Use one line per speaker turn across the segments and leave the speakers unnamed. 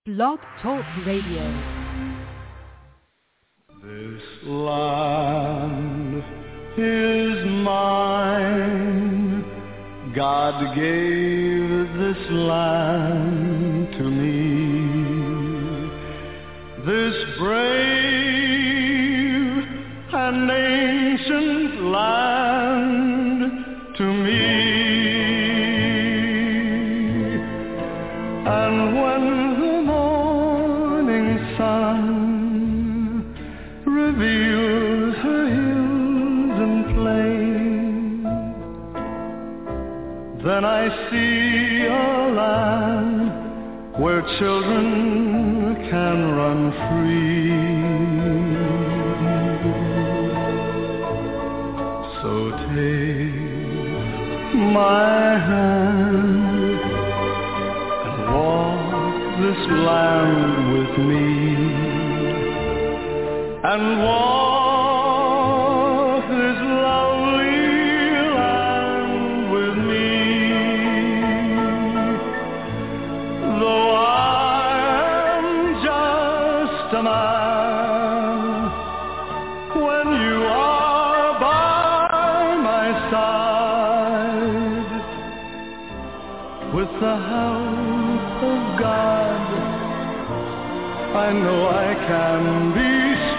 Blog Talk Radio.
This land is mine. God gave this land to me. This brave and ancient land to me. And when the morning sun reveals her hills and plains, then I see a land where children can run free. So take my hand and walk this land with me, and walk this lovely land with me. Though I am just a man, when you are by my side, with the help of God, I know I can be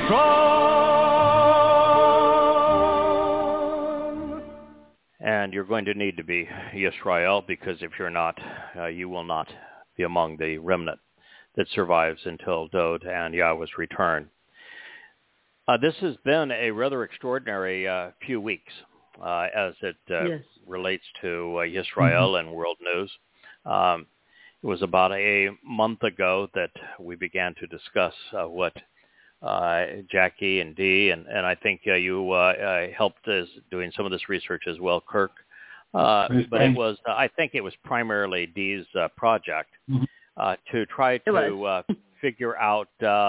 strong.
And you're going to need to be Yisrael, because if you're not, you will not be among the remnant that survives until Dod and Yahweh's return. This has been a rather extraordinary few weeks as it relates to Yisrael and world news. It was about a month ago that we began to discuss what Jackie and Dee, and I think you helped us doing some of this research as well, Kirk. But it was, I think it was primarily Dee's project to try to figure out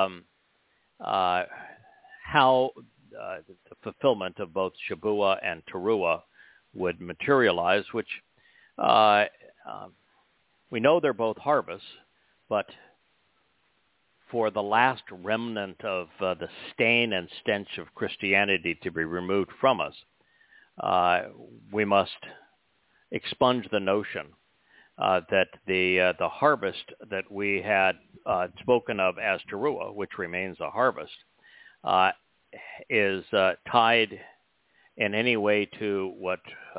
how the fulfillment of both Shavua and Teruah would materialize, which we know they're both harvests, but for the last remnant of the stain and stench of Christianity to be removed from us, we must expunge the notion that the harvest that we had spoken of as Teruah, which remains a harvest, is tied in any way to what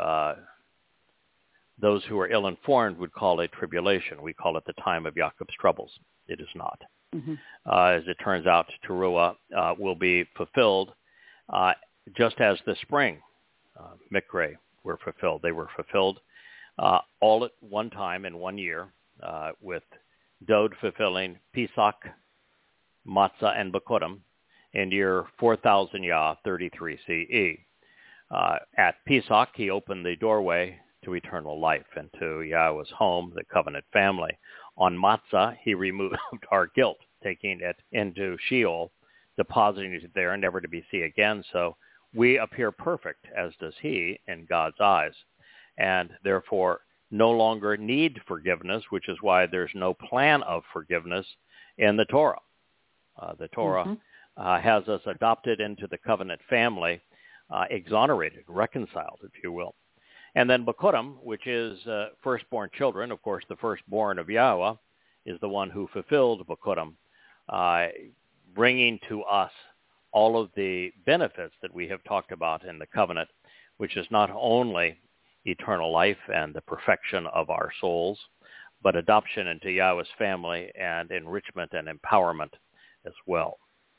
those who are ill-informed would call a tribulation. We call it the time of Jacob's troubles. It is not. As it turns out, Teruah will be fulfilled just as the spring Mikre were fulfilled. They were fulfilled all at one time in 1 year, with Dod fulfilling Pesach, Matzah, and Bekurim in year 4000 Yah, 33 CE. At Pesach, he opened the doorway to eternal life and to Yahweh's home, the covenant family. On Matzah, he removed our guilt, taking it into Sheol, depositing it there, never to be seen again. So we appear perfect, as does he, in God's eyes, and therefore no longer need forgiveness, which is why there's no plan of forgiveness in the Torah. The Torah has us adopted into the covenant family, exonerated, reconciled, if you will. And then Bekurim, which is firstborn children. Of course, the firstborn of Yahweh is the one who fulfilled Bekurim, bringing to us all of the benefits that we have talked about in the covenant, which is not only eternal life and the perfection of our souls, but adoption into Yahweh's family and enrichment and empowerment as well.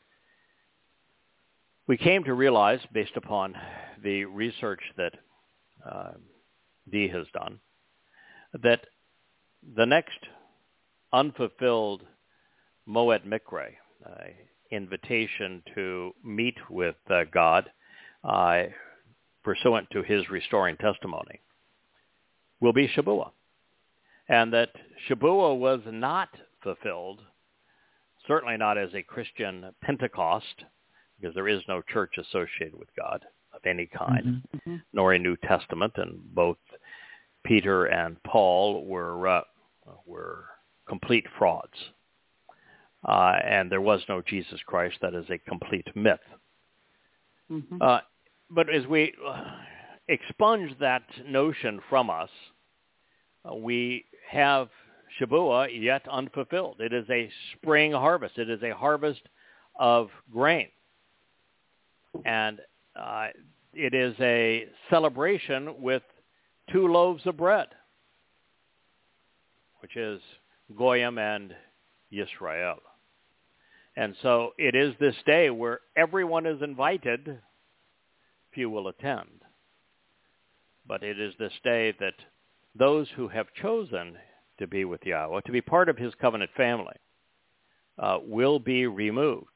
We came to realize, based upon the research that Dee has done, that the next unfulfilled Moed Mikre, invitation to meet with God pursuant to his restoring testimony, will be Shavua. And that Shavua was not fulfilled, certainly not as a Christian Pentecost, because there is no church associated with God of any kind, nor a New Testament, and both Peter and Paul were complete frauds. and there was no Jesus Christ. That is a complete myth.
Mm-hmm.
But as we expunge that notion from us, we have Shavuot yet unfulfilled. It is a spring harvest. It is a harvest of grain. And it is a celebration with 2 loaves of bread, which is Goyim and Yisrael. And so it is this day where everyone is invited. Few will attend. But it is this day that those who have chosen to be with Yahweh, to be part of his covenant family, will be removed.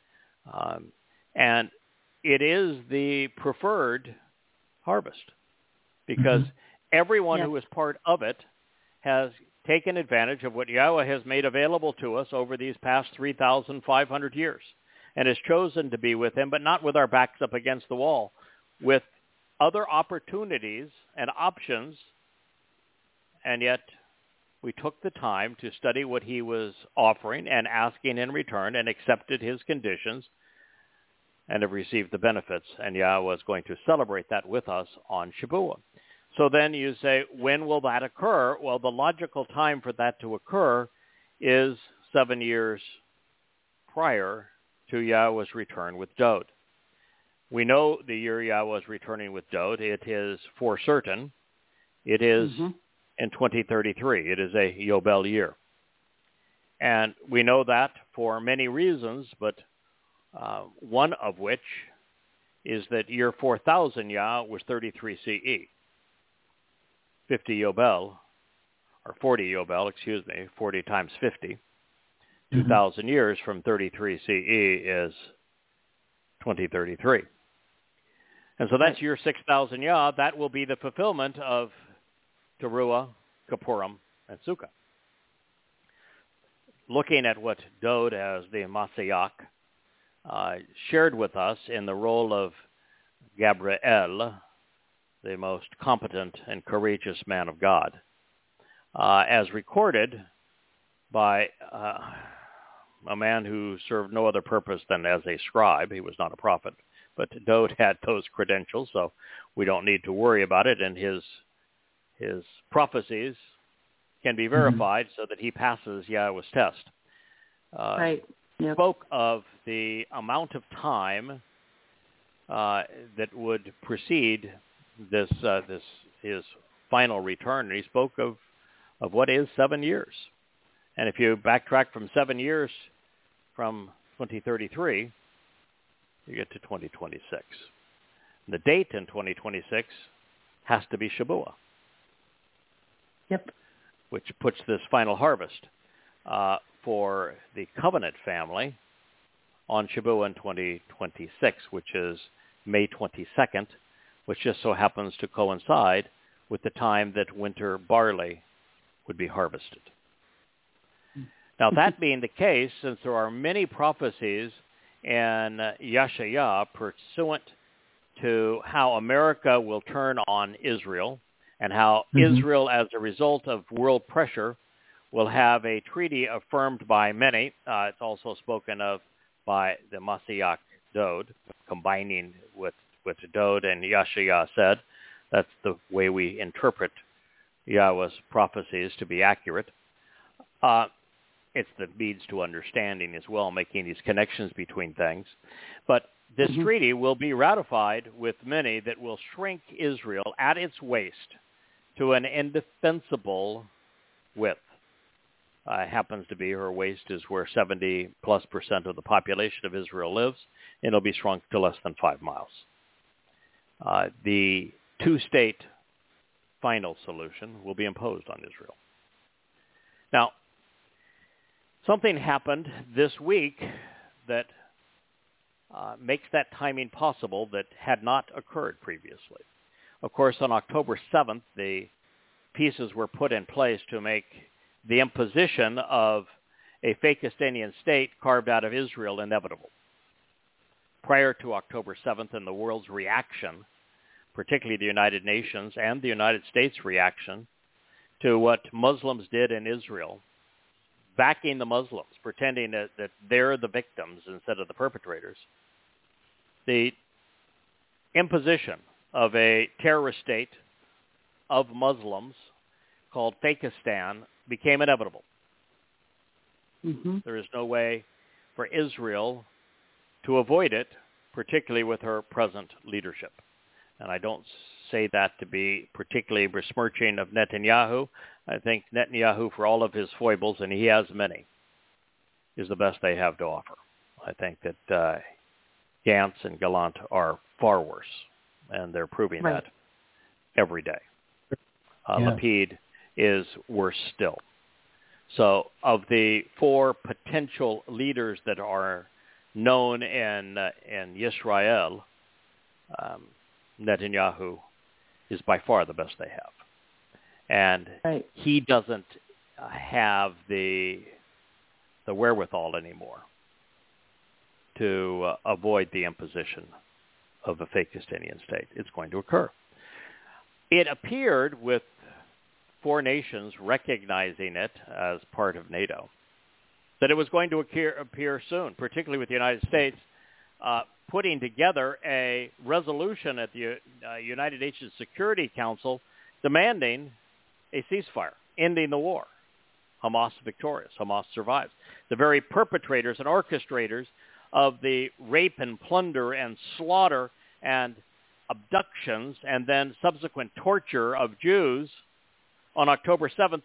And it is the preferred harvest because everyone who is part of it has taken advantage of what Yahweh has made available to us over these past 3,500 years and has chosen to be with him, but not with our backs up against the wall, with other opportunities and options, and yet we took the time to study what he was offering and asking in return and accepted his conditions and have received the benefits, and Yahweh is going to celebrate that with us on Shavuot. So then you say, when will that occur? Well, the logical time for that to occur is 7 years prior to Yahweh's return with Dode. We know the year Yahweh is returning with Dode. It is for certain. It is in 2033. It is a Yobel year. And we know that for many reasons, but one of which is that year 4000 Yah was 33 CE. 50 Yobel, or 40 Yobel, 40 times 50. 2,000 years from 33 CE is 2033. And so that's year 6,000 Yah. That will be the fulfillment of Teruah, Kippurim, and Sukkah. Looking at what Dode as the Mashiach shared with us in the role of Gabriel, the most competent and courageous man of God, as recorded by a man who served no other purpose than as a scribe. He was not a prophet, but Dode had those credentials, so we don't need to worry about it, and his prophecies can be verified so that he passes Yahweh's test.
Right. Yep.
Spoke of the amount of time that would precede this his final return, and he spoke of what is 7 years. And if you backtrack from 7 years from 2033, you get to 2026. The date in 2026 has to be Shavuot.
Yep.
Which puts this final harvest for the covenant family on Shavuot in 2026, which is May 22nd, which just so happens to coincide with the time that winter barley would be harvested. Now, that being the case, since there are many prophecies in Yeshayah pursuant to how America will turn on Israel and how Israel, as a result of world pressure, will have a treaty affirmed by many. It's also spoken of by the Mashiach Dode, combining with Dode and Yeshayah said. That's the way we interpret Yahweh's prophecies to be accurate. It's the means to understanding as well, making these connections between things. But this treaty will be ratified with many that will shrink Israel at its waist to an indefensible width. Happens to be her waist is where 70+% of the population of Israel lives, and it'll be shrunk to less than 5 miles. The two-state final solution will be imposed on Israel. Now, something happened this week that makes that timing possible that had not occurred previously. Of course, on October 7th, the pieces were put in place to make the imposition of a fake Palestinian state carved out of Israel inevitable. Prior to October 7th and the world's reaction, particularly the United Nations and the United States' reaction to what Muslims did in Israel, backing the Muslims, pretending that they're the victims instead of the perpetrators. The imposition of a terrorist state of Muslims called Fakistan became inevitable.
Mm-hmm.
There is no way for Israel to avoid it, particularly with her present leadership. And I don't say that to be particularly besmirching of Netanyahu. I think Netanyahu, for all of his foibles, and he has many, is the best they have to offer. I think that Gantz and Gallant are far worse, and they're proving that every day. Lapid is worse still. So of the four potential leaders that are known in Israel, Netanyahu is by far the best they have. And he doesn't have the wherewithal anymore to avoid the imposition of a Fakistanian state. It's going to occur. It appeared, with four nations recognizing it as part of NATO, that it was going to appear soon, particularly with the United States putting together a resolution at the United Nations Security Council demanding a ceasefire, ending the war. Hamas victorious. Hamas survives. The very perpetrators and orchestrators of the rape and plunder and slaughter and abductions and then subsequent torture of Jews on October 7th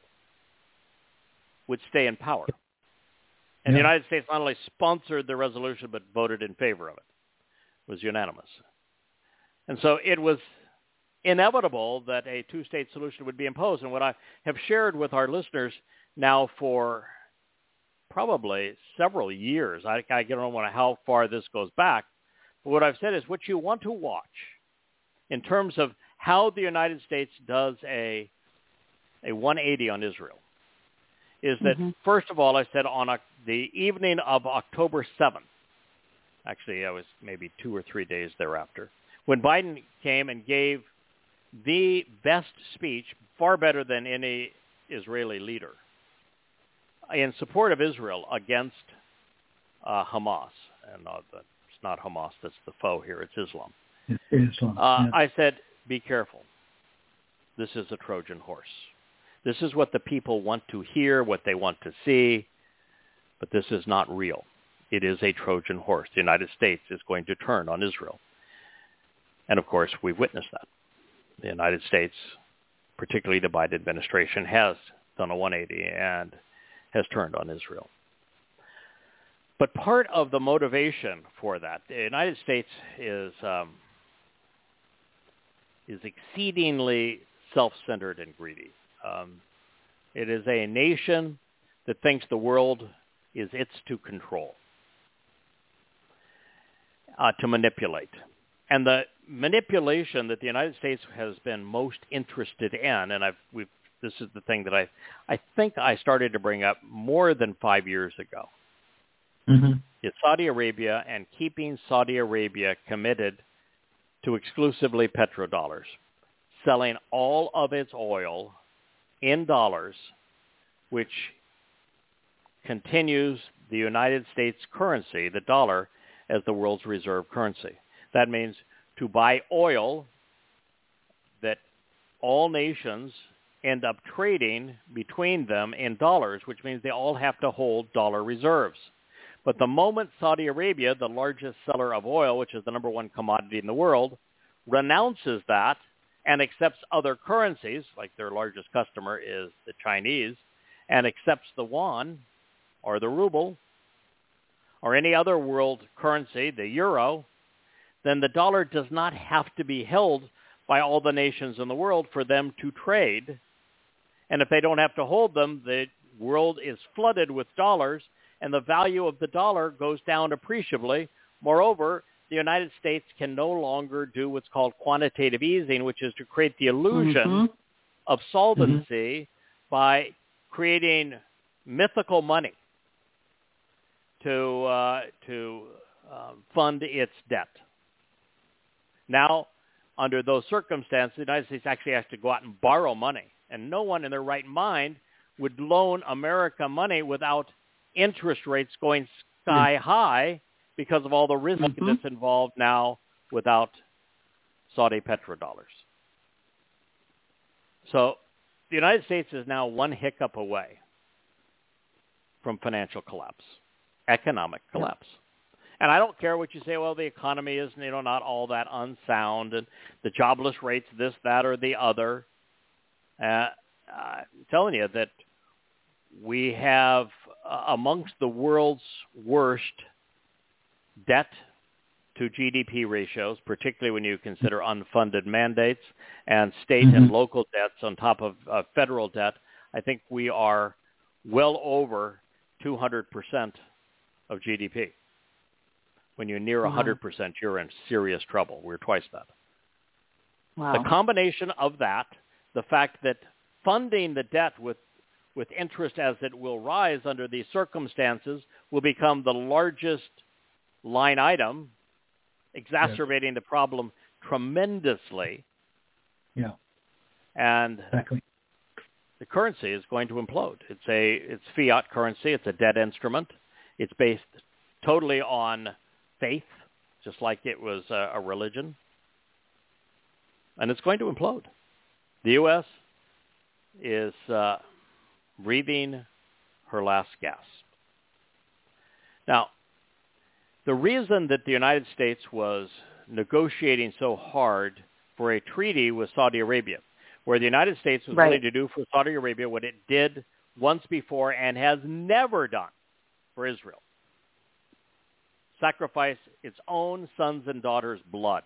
would stay in power. And the United States not only sponsored the resolution but voted in favor of it. It was unanimous. And so it was inevitable that a two-state solution would be imposed. And what I have shared with our listeners now for probably several years, I don't know how far this goes back, but what I've said is what you want to watch in terms of how the United States does a 180 on Israel is that, first of all, I said on the evening of October 7th, actually it was maybe 2 or 3 days thereafter, when Biden came and gave the best speech, far better than any Israeli leader, in support of Israel against Hamas. And it's not Hamas that's the foe here, it's Islam.
It's Islam.
I said, be careful. This is a Trojan horse. This is what the people want to hear, what they want to see, but this is not real. It is a Trojan horse. The United States is going to turn on Israel. And of course, we've witnessed that. The United States, particularly the Biden administration, has done a 180 and has turned on Israel. But part of the motivation for that, the United States is exceedingly self-centered and greedy. It is a nation that thinks the world is its to control, to manipulate. And the manipulation that the United States has been most interested in, and this is the thing that I think I started to bring up more than 5 years ago, is Saudi Arabia and keeping Saudi Arabia committed to exclusively petrodollars, selling all of its oil in dollars, which continues the United States currency, the dollar, as the world's reserve currency. That means to buy oil that all nations end up trading between them in dollars, which means they all have to hold dollar reserves. But the moment Saudi Arabia, the largest seller of oil, which is the number one commodity in the world, renounces that and accepts other currencies, like their largest customer is the Chinese, and accepts the yuan or the ruble or any other world currency, the euro, then the dollar does not have to be held by all the nations in the world for them to trade. And if they don't have to hold them, the world is flooded with dollars, and the value of the dollar goes down appreciably. Moreover, the United States can no longer do what's called quantitative easing, which is to create the illusion of solvency by creating mythical money to fund its debt. Now, under those circumstances, the United States actually has to go out and borrow money, and no one in their right mind would loan America money without interest rates going sky high because of all the risk that's involved now without Saudi petrodollars. So the United States is now one hiccup away from financial collapse, economic collapse. And I don't care what you say, well, the economy is, not all that unsound, and the jobless rates, this, that, or the other. I'm telling you that we have amongst the world's worst debt to GDP ratios, particularly when you consider unfunded mandates and state and local debts on top of federal debt. I think we are well over 200% of GDP. When you're near 100%, you're in serious trouble. We're twice that.
Wow.
The combination of that, the fact that funding the debt with interest as it will rise under these circumstances will become the largest line item, exacerbating the problem tremendously.
Yeah.
And
exactly.
The currency is going to implode. It's fiat currency. It's a debt instrument. It's based totally on faith, just like it was a religion. And it's going to implode. The U.S. is breathing her last gasp. Now, the reason that the United States was negotiating so hard for a treaty with Saudi Arabia, where the United States was willing to do for Saudi Arabia what it did once before and has never done for Israel, sacrifice its own sons and daughters' blood,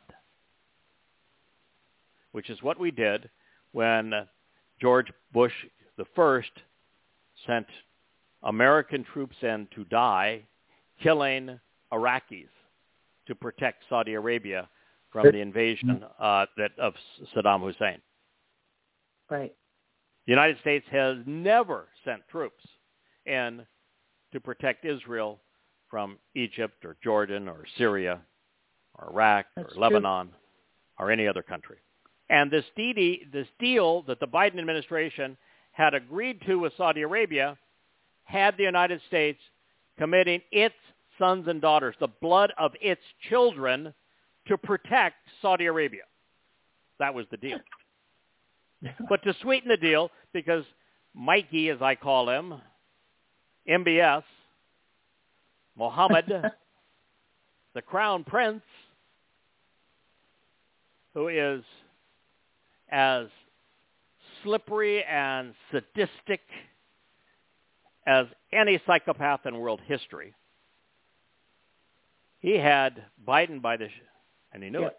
which is what we did when George Bush the first sent American troops in to die, killing Iraqis to protect Saudi Arabia from the invasion of Saddam Hussein.
Right.
The United States has never sent troops in to protect Israel from Egypt or Jordan or Syria or Iraq or Lebanon or any other country. And this deal that the Biden administration had agreed to with Saudi Arabia had the United States committing its sons and daughters, the blood of its children, to protect Saudi Arabia. That was the deal. But to sweeten the deal, because Mikey, as I call him, MBS, Mohammed, the Crown Prince, who is as slippery and sadistic as any psychopath in world history, he had Biden by the and he knew it.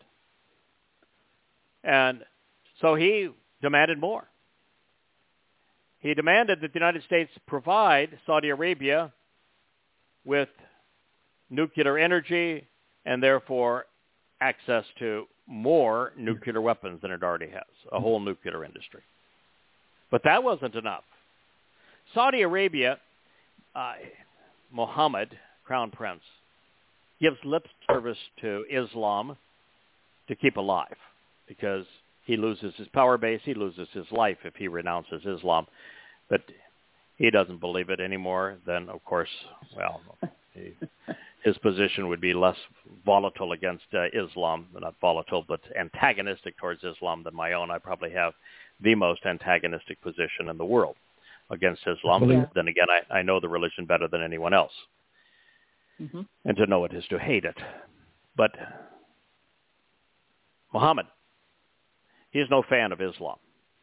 And so he demanded more. He demanded that the United States provide Saudi Arabia with nuclear energy and therefore access to more nuclear weapons than it already has, a whole nuclear industry. But that wasn't enough. Saudi Arabia, Mohammed, Crown Prince, gives lip service to Islam to keep alive because he loses his power base, he loses his life if he renounces Islam. But he doesn't believe it anymore, then, of course, well, his position would be less volatile against Islam, not volatile, but antagonistic towards Islam than my own. I probably have the most antagonistic position in the world against Islam. But then again, I know the religion better than anyone else. And to know it is to hate it. But Muhammad, he is no fan of Islam.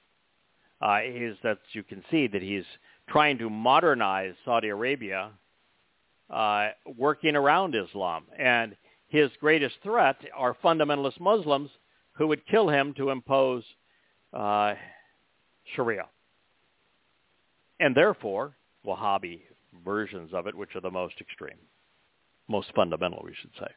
You can see that he's trying to modernize Saudi Arabia, working around Islam. And his greatest threat are fundamentalist Muslims who would kill him to impose Sharia. And therefore, Wahhabi versions of it, which are the most extreme, most fundamental, we should say.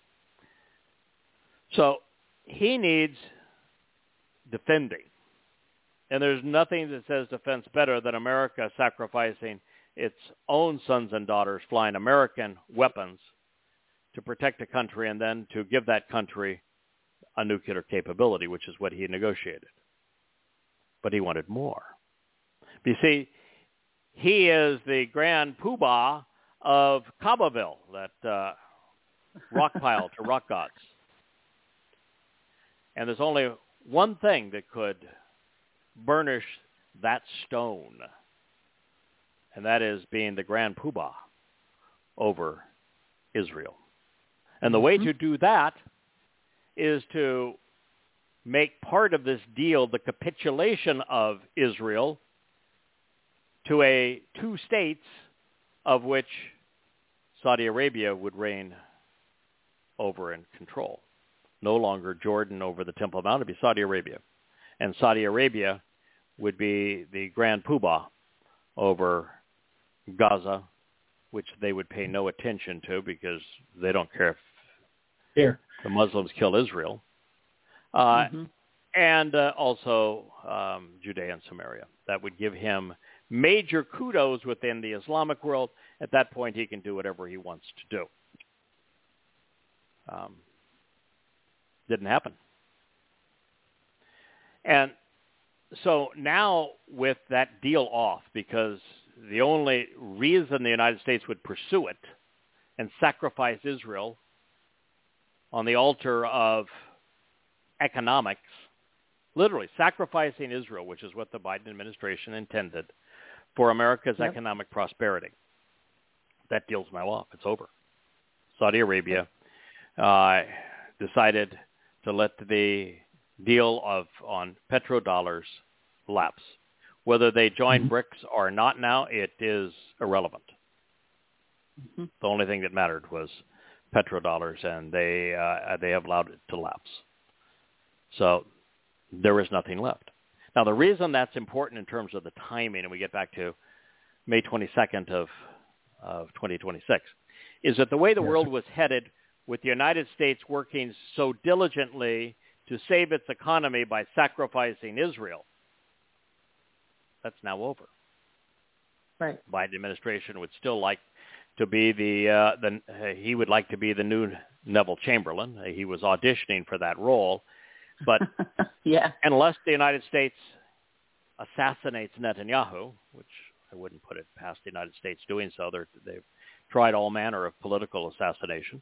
So he needs defending. And there's nothing that says defense better than America sacrificing its own sons and daughters, flying American weapons to protect a country and then to give that country a nuclear capability, which is what he negotiated. But he wanted more. But you see, he is the grand poobah of Kabbaville, that rock pile to rock gods. And there's only one thing that could burnish that stone, and that is being the grand poobah over Israel. And the way to do that is to make part of this deal the capitulation of Israel to two states of which Saudi Arabia would reign over and control. No longer Jordan over the Temple Mount, it would be Saudi Arabia. And Saudi Arabia would be the grand poobah over Gaza, which they would pay no attention to because they don't care if the Muslims kill Israel. And also Judea and Samaria. That would give him major kudos within the Islamic world. At that point, he can do whatever he wants to do. Didn't happen. And so now with that deal off, because the only reason the United States would pursue it and sacrifice Israel on the altar of economics, literally sacrificing Israel, which is what the Biden administration intended for America's economic prosperity. That deal's now off. It's over. Saudi Arabia decided to let the deal on petrodollars lapse. Whether they join BRICS or not now, it is irrelevant. The only thing that mattered was petrodollars, and they have allowed it to lapse. So there is nothing left. Now, the reason that's important in terms of the timing, and we get back to May 22nd of 2026, is that the way the world was headed, with the United States working so diligently to save its economy by sacrificing Israel, that's now over.
Right.
Biden administration would still like to be he would like to be the new Neville Chamberlain. He was auditioning for that role, but unless the United States assassinates Netanyahu, which I wouldn't put it past the United States doing so, they've tried all manner of political assassination.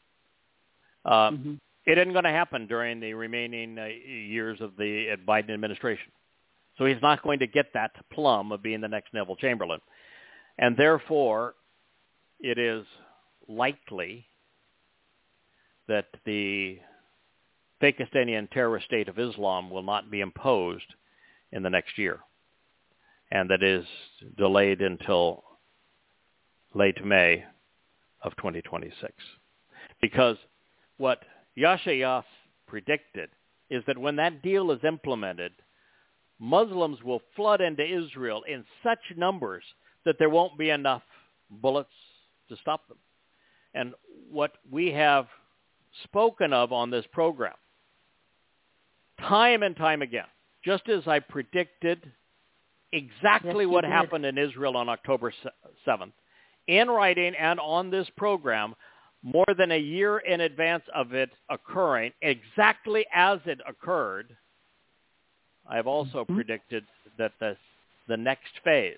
It isn't going to happen during the remaining years of the Biden administration. So he's not going to get that plum of being the next Neville Chamberlain. And therefore, it is likely that the Pakistani terrorist state of Islam will not be imposed in the next year, and that is delayed until late May of 2026. Because what Yashayas predicted is that when that deal is implemented, Muslims will flood into Israel in such numbers that there won't be enough bullets to stop them. And what we have spoken of on this program, time and time again, just as I predicted exactly what happened in Israel on October 7th, in writing and on this program, more than a year in advance of it occurring, exactly as it occurred, I have also predicted that the next phase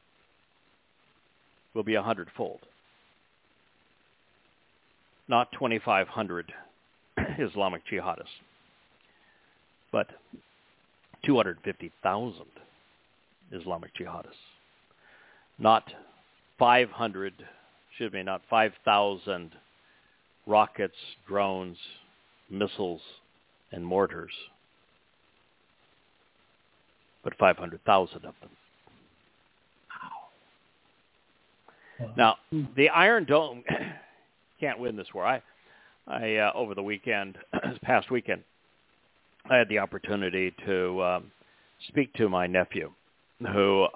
will be 100-fold. Not 2,500 Islamic jihadists, but 250,000 Islamic jihadists. Not 5,000 rockets, drones, missiles, and mortars, but 500,000 of them. Wow. Now, the Iron Dome can't win this war. I over the weekend, this past weekend, I had the opportunity to speak to my nephew, who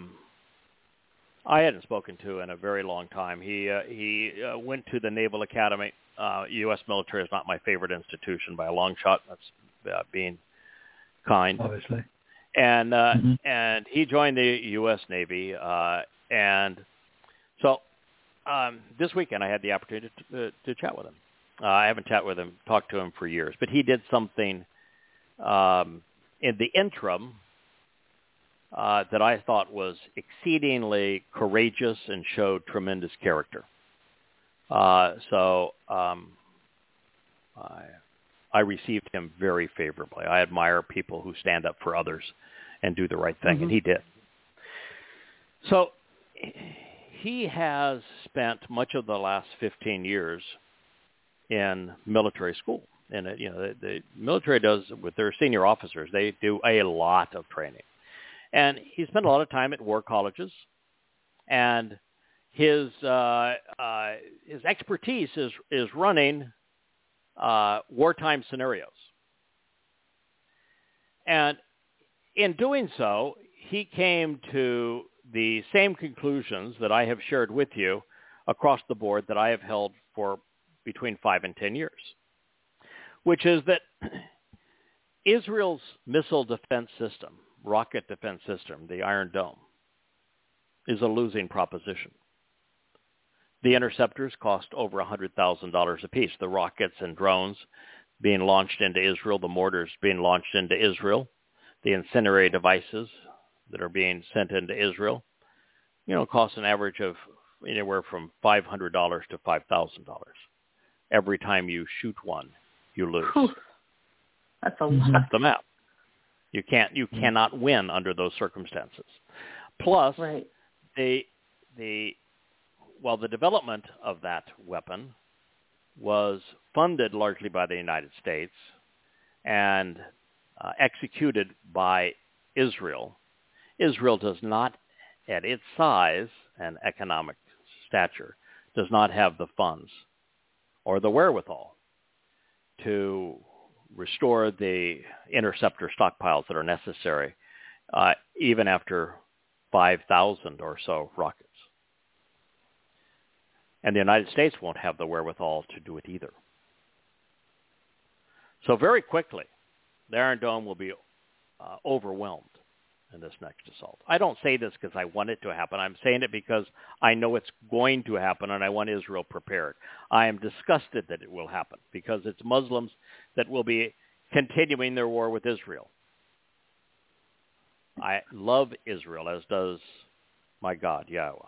I hadn't spoken to in a very long time. He went to the Naval Academy. U.S. military is not my favorite institution by a long shot. That's being kind.
Obviously.
And and he joined the U.S. Navy. And so this weekend I had the opportunity to chat with him. I haven't talked to him for years, but he did something in the interim that I thought was exceedingly courageous and showed tremendous character. So I received him very favorably. I admire people who stand up for others and do the right thing, and he did. So he has spent much of the last 15 years in military school. And, the military does, with their senior officers, they do a lot of training. And he spent a lot of time at war colleges, and his expertise is running wartime scenarios. And in doing so, he came to the same conclusions that I have shared with you across the board that I have held for between 5 and 10 years, which is that Israel's missile defense system, rocket defense system, the Iron Dome, is a losing proposition. The interceptors cost over $100,000 apiece. The rockets and drones being launched into Israel, the mortars being launched into Israel, the incendiary devices that are being sent into Israel, cost an average of anywhere from $500 to $5,000. Every time you shoot one, you lose.
Whew. That's a lot.
That's the map. You cannot win under those circumstances. Plus,
right.
the development of that weapon was funded largely by the United States and executed by Israel. Israel does not, at its size and economic stature, does not have the funds or the wherewithal to restore the interceptor stockpiles that are necessary, even after 5,000 or so rockets. And the United States won't have the wherewithal to do it either. So very quickly, the Iron Dome will be overwhelmed in this next assault. I don't say this because I want it to happen. I'm saying it because I know it's going to happen, and I want Israel prepared. I am disgusted that it will happen because it's Muslims that will be continuing their war with Israel. I love Israel, as does my God, Yahweh.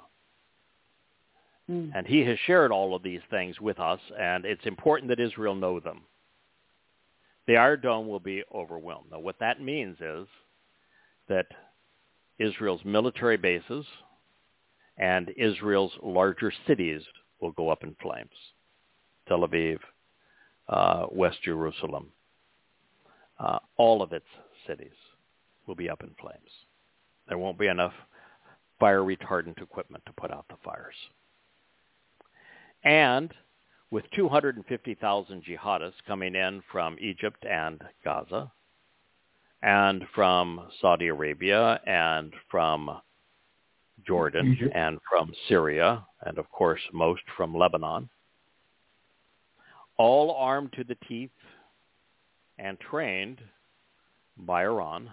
And he has shared all of these things with us, and it's important that Israel know them. The Iron Dome will be overwhelmed. Now, what that means is that Israel's military bases and Israel's larger cities will go up in flames. Tel Aviv, West Jerusalem, all of its cities will be up in flames. There won't be enough fire retardant equipment to put out the fires. And with 250,000 jihadists coming in from Egypt and Gaza, and from Saudi Arabia, and from Jordan, and from Syria, and of course most from Lebanon, all armed to the teeth and trained by Iran,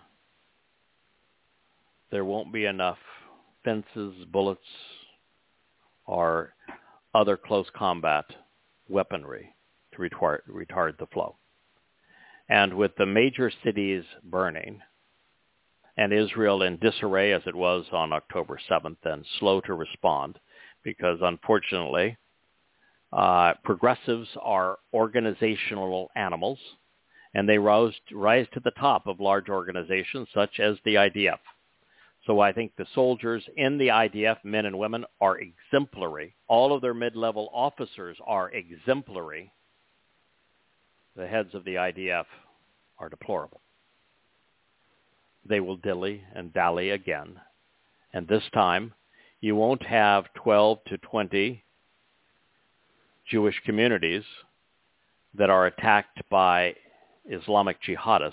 there won't be enough fences, bullets, or other close combat weaponry to retard the flow. And with the major cities burning, and Israel in disarray as it was on October 7th and slow to respond, because unfortunately, progressives are organizational animals, and they rise to the top of large organizations such as the IDF. So I think the soldiers in the IDF, men and women, are exemplary. All of their mid-level officers are exemplary. The heads of the IDF are deplorable. They will dilly and dally again. And this time, you won't have 12 to 20 Jewish communities that are attacked by Islamic jihadists,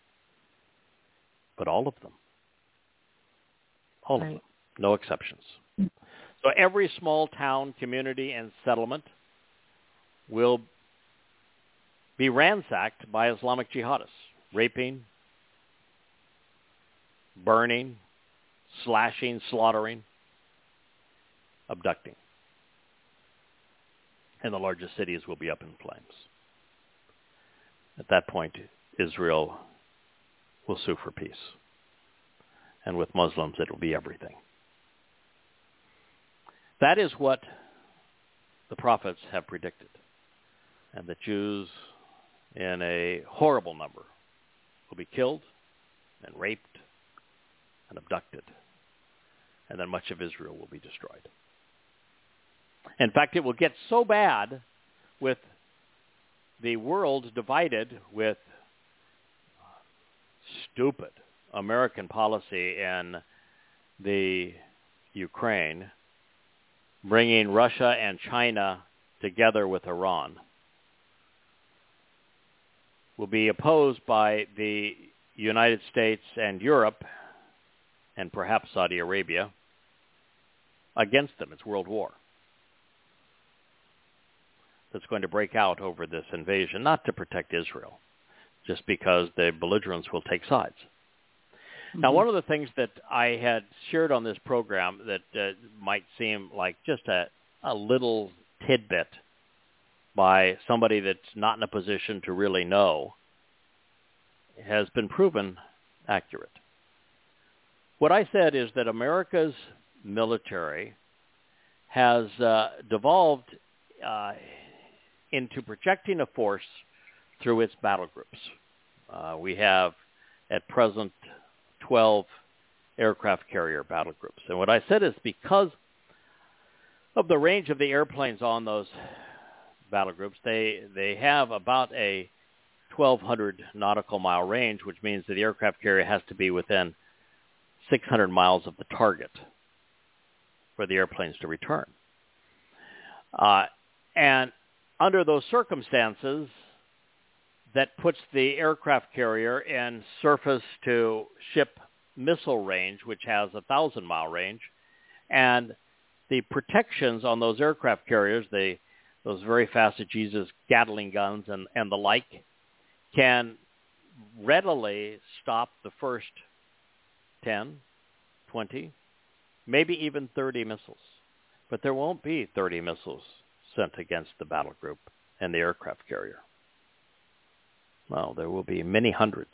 but all of them. All of them. No exceptions. So every small town, community, and settlement will be ransacked by Islamic jihadists, raping, burning, slashing, slaughtering, abducting. And the largest cities will be up in flames. At that point, Israel will sue for peace. And with Muslims, it will be everything. That is what the prophets have predicted. And the Jews, in a horrible number, will be killed and raped and abducted. And then much of Israel will be destroyed. In fact, it will get so bad with the world divided with stupid American policy in the Ukraine, bringing Russia and China together with Iran, will be opposed by the United States and Europe, and perhaps Saudi Arabia, against them. It's world war that's going to break out over this invasion, not to protect Israel, just because the belligerents will take sides. Mm-hmm. Now, one of the things that I had shared on this program that might seem like just a little tidbit by somebody that's not in a position to really know has been proven accurate. What I said is that America's military has devolved into projecting a force through its battle groups. We have, at present, 12 aircraft carrier battle groups. And what I said is because of the range of the airplanes on those battle groups, they have about a 1,200 nautical mile range, which means that the aircraft carrier has to be within 600 miles of the target for the airplanes to return. And under those circumstances, that puts the aircraft carrier in surface-to-ship missile range, which has a 1,000-mile range, and the protections on those aircraft carriers, those very fast Jesus Gatling guns and the like, can readily stop the first 10, 20, maybe even 30 missiles. But there won't be 30 missiles sent against the battle group and the aircraft carrier. Well, there will be many hundreds.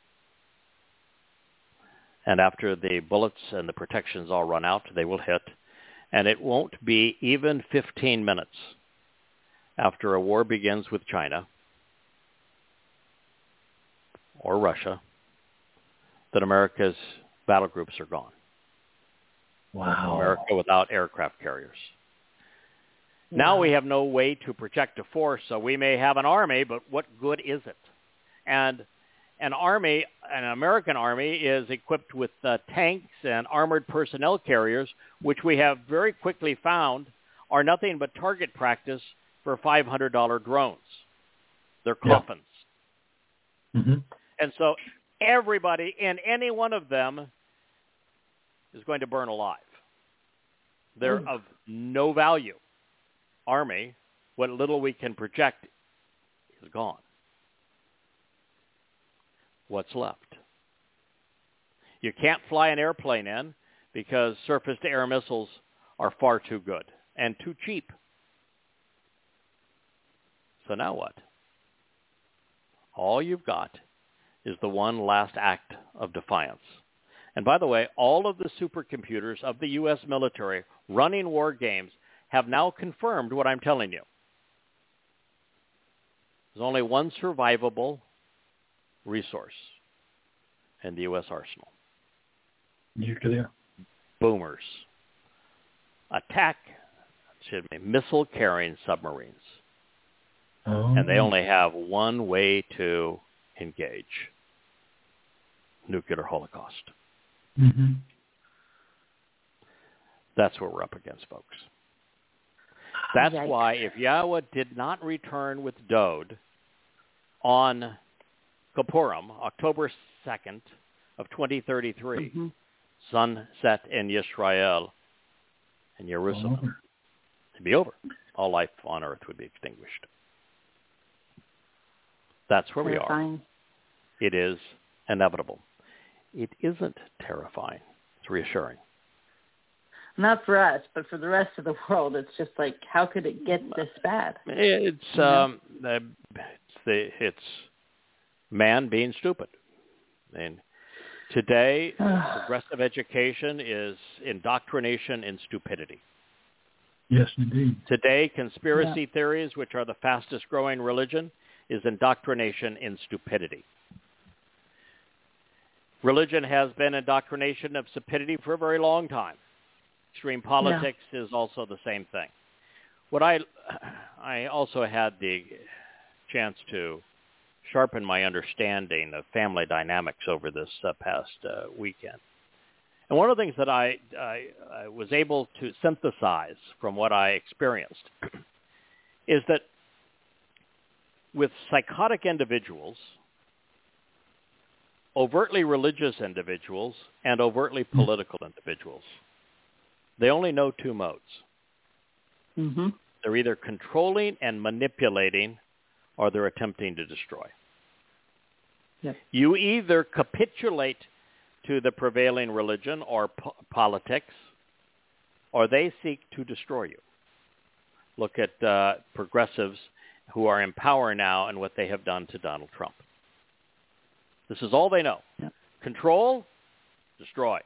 And after the bullets and the protections all run out, they will hit. And it won't be even 15 minutes after a war begins with China or Russia that America's battle groups are gone.
Wow.
America without aircraft carriers. Wow. Now we have no way to project a force, so we may have an army, but what good is it? And an American army is equipped with tanks and armored personnel carriers, which we have very quickly found are nothing but target practice for $500 drones. They're coffins.
Yeah. Mm-hmm.
And so everybody in any one of them is going to burn alive. They're of no value. Army, what little we can project is gone. What's left? You can't fly an airplane in because surface-to-air missiles are far too good and too cheap. So now what? All you've got is the one last act of defiance. And by the way, all of the supercomputers of the U.S. military running war games have now confirmed what I'm telling you. There's only one survivable resource in the U.S. arsenal.
Nuclear.
Boomers. Missile-carrying submarines.
Oh.
And they only have one way to engage. Nuclear holocaust.
Mm-hmm.
That's what we're up against, folks. That's why if Yahweh did not return with Dode on Kippurim, October 2nd of 2033, sunset in Yisrael and Jerusalem, it'd be over. All life on earth would be extinguished. That's where we are. It is inevitable. It isn't terrifying. It's reassuring.
Not for us, but for the rest of the world, it's just like, how could it get this bad?
It's man being stupid. And Today, progressive education is indoctrination in stupidity.
Yes, indeed.
Today, conspiracy theories, which are the fastest growing religion, is indoctrination in stupidity. Religion has been indoctrination of stupidity for a very long time. Extreme politics is also the same thing. What I also had the chance to sharpen my understanding of family dynamics over this past weekend. And one of the things that I was able to synthesize from what I experienced is that with psychotic individuals, overtly religious individuals, and overtly political individuals, they only know two modes.
Mm-hmm.
They're either controlling and manipulating, or they're attempting to destroy.
Yep.
You either capitulate to the prevailing religion or politics, or they seek to destroy you. Look at progressives who are in power now and what they have done to Donald Trump. This is all they know.
Yep.
Control, destroy.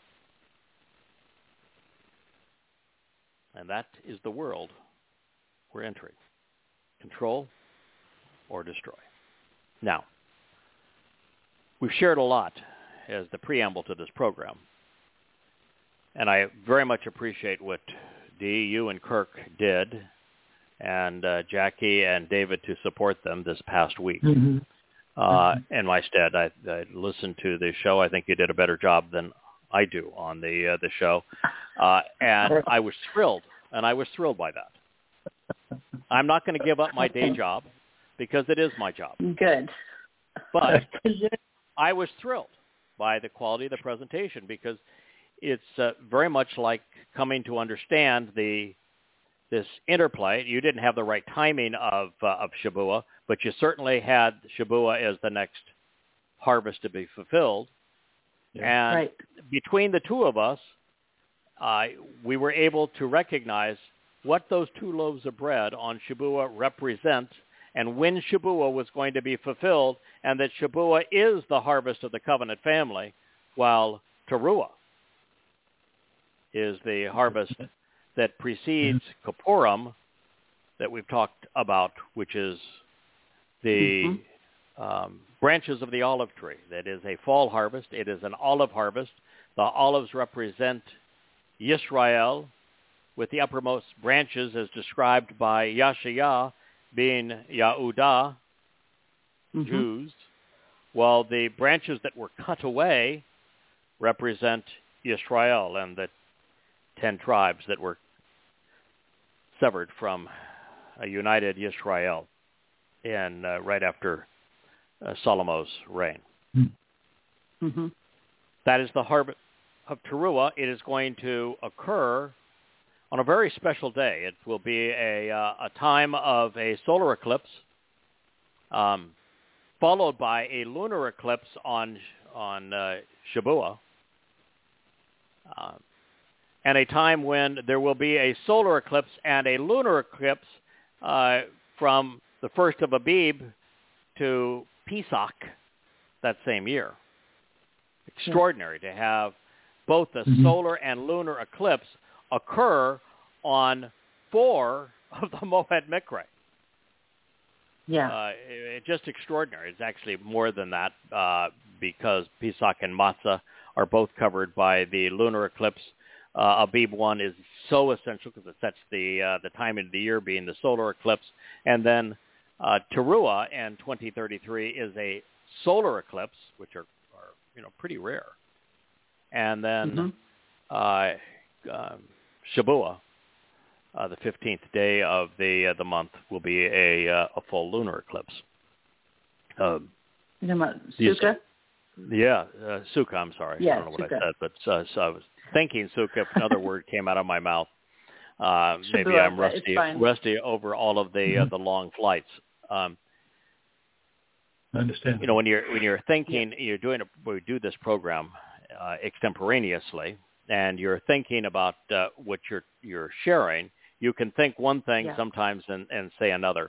And that is the world we're entering. Control or destroy. Now, we've shared a lot as the preamble to this program. And I very much appreciate what Dee, you and Kirk did, and Jackie and David to support them this past week.
Mm-hmm.
In my stead, I listened to the show. I think you did a better job than I do on the show. And I was thrilled, and I was thrilled by that. I'm not going to give up my day job because it is my job.
Good.
But I was thrilled by the quality of the presentation because it's very much like coming to understand this interplay. You didn't have the right timing of Shabuah, but you certainly had Shabuah as the next harvest to be fulfilled. Yeah. And between the two of us, we were able to recognize what those two loaves of bread on Shabuah represent and when Shabuah was going to be fulfilled, and that Shabuah is the harvest of the covenant family, while Teruah is the harvest that precedes Kippurim that we've talked about, which is the branches of the olive tree. That is a fall harvest. It is an olive harvest. The olives represent Yisrael, with the uppermost branches as described by Yashayah being Yahudah, Jews, while the branches that were cut away represent Yisrael and the 10 tribes that were severed from a united Yisrael in right after Solomon's reign.
Mm-hmm.
That is the harvest of Teruah. It is going to occur on a very special day. It will be a time of a solar eclipse, followed by a lunar eclipse on Shabuah, and a time when there will be a solar eclipse and a lunar eclipse from the 1st of Abib to Pesach that same year. Extraordinary to have both the solar and lunar eclipse occur on 4 of the Moed Mikre.
Yeah.
It's just extraordinary. It's actually more than that because Pesach and Matzah are both covered by the lunar eclipse. Abib 1 is so essential because it sets the time of the year being the solar eclipse. And then Teruah in 2033 is a solar eclipse, which are pretty rare. And then Shabuah, the 15th day of the month, will be a full lunar eclipse.
You know about Sukkah?
Sukkah, I'm sorry.
Yeah,
I don't know what
Sukkah.
I said, but so I was thinking Sukkah if another word came out of my mouth. Maybe
Shabuah,
I'm rusty over all of the long flights.
I understand.
When you're thinking, we do this program extemporaneously, and you're thinking about what you're sharing. You can think one thing sometimes and say another.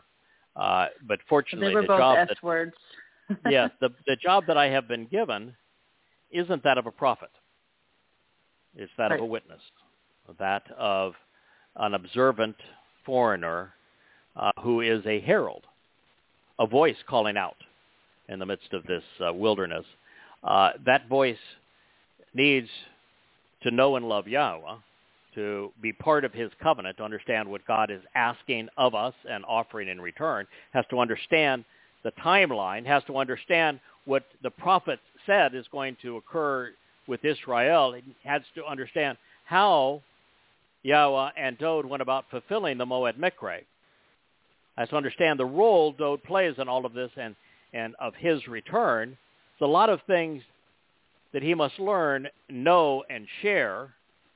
But fortunately,
they were
the
both
job
S words.
the job that I have been given isn't that of a prophet. It's that
Right.
of a witness, that of an observant foreigner who is a herald, a voice calling out in the midst of this wilderness. That voice needs to know and love Yahweh, to be part of his covenant, to understand what God is asking of us and offering in return, has to understand the timeline, has to understand what the prophet said is going to occur with Israel. He has to understand how Yahweh and Dode went about fulfilling the Moed Mikre. Has to understand the role Dode plays in all of this and of his return. It's a lot of things that he must learn, know, and share.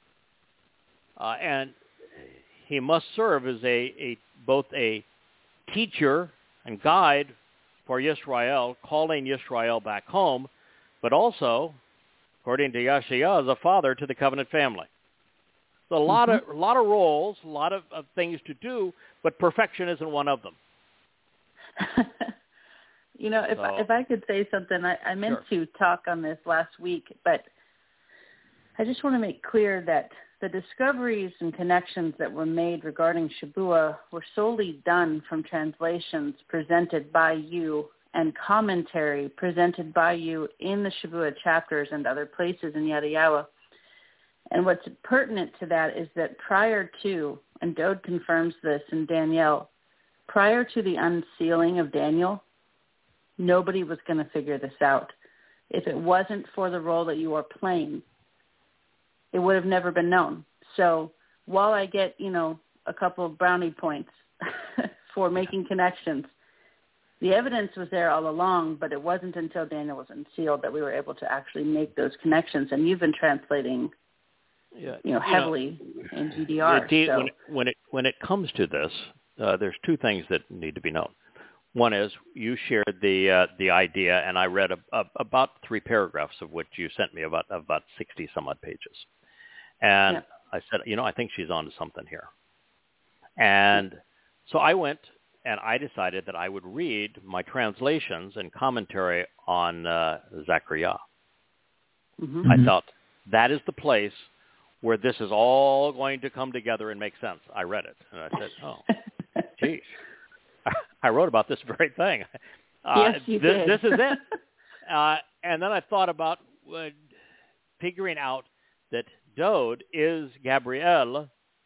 And he must serve as both a teacher and guide for Yisrael, calling Yisrael back home, but also, according to Yashaya, as a father to the covenant family. So a lot of roles, a lot of things to do, but perfection isn't one of them.
If I could say something, I meant to talk on this last week, but I just want to make clear that the discoveries and connections that were made regarding Shabua were solely done from translations presented by you and commentary presented by you in the Shabua chapters and other places in Yada. And what's pertinent to that is that prior to, and Dode confirms this in Daniel, prior to the unsealing of Daniel, nobody was going to figure this out. If it wasn't for the role that you are playing, it would have never been known. So while I get, a couple of brownie points for making connections, the evidence was there all along, but it wasn't until Daniel was unsealed that we were able to actually make those connections. And you've been translating, heavily in GDR.
When it comes to this, there's two things that need to be known. One is you shared the idea, and I read about 3 paragraphs of which you sent me about 60 some odd pages. And I said, I think she's on to something here. And so I went and I decided that I would read my translations and commentary on Zechariah. Mm-hmm. I thought that is the place where this is all going to come together and make sense. I read it and I said, oh, geez. I wrote about this very thing.
Yes, you did.
This is it. And then I thought about figuring out that Dode is Gabriel,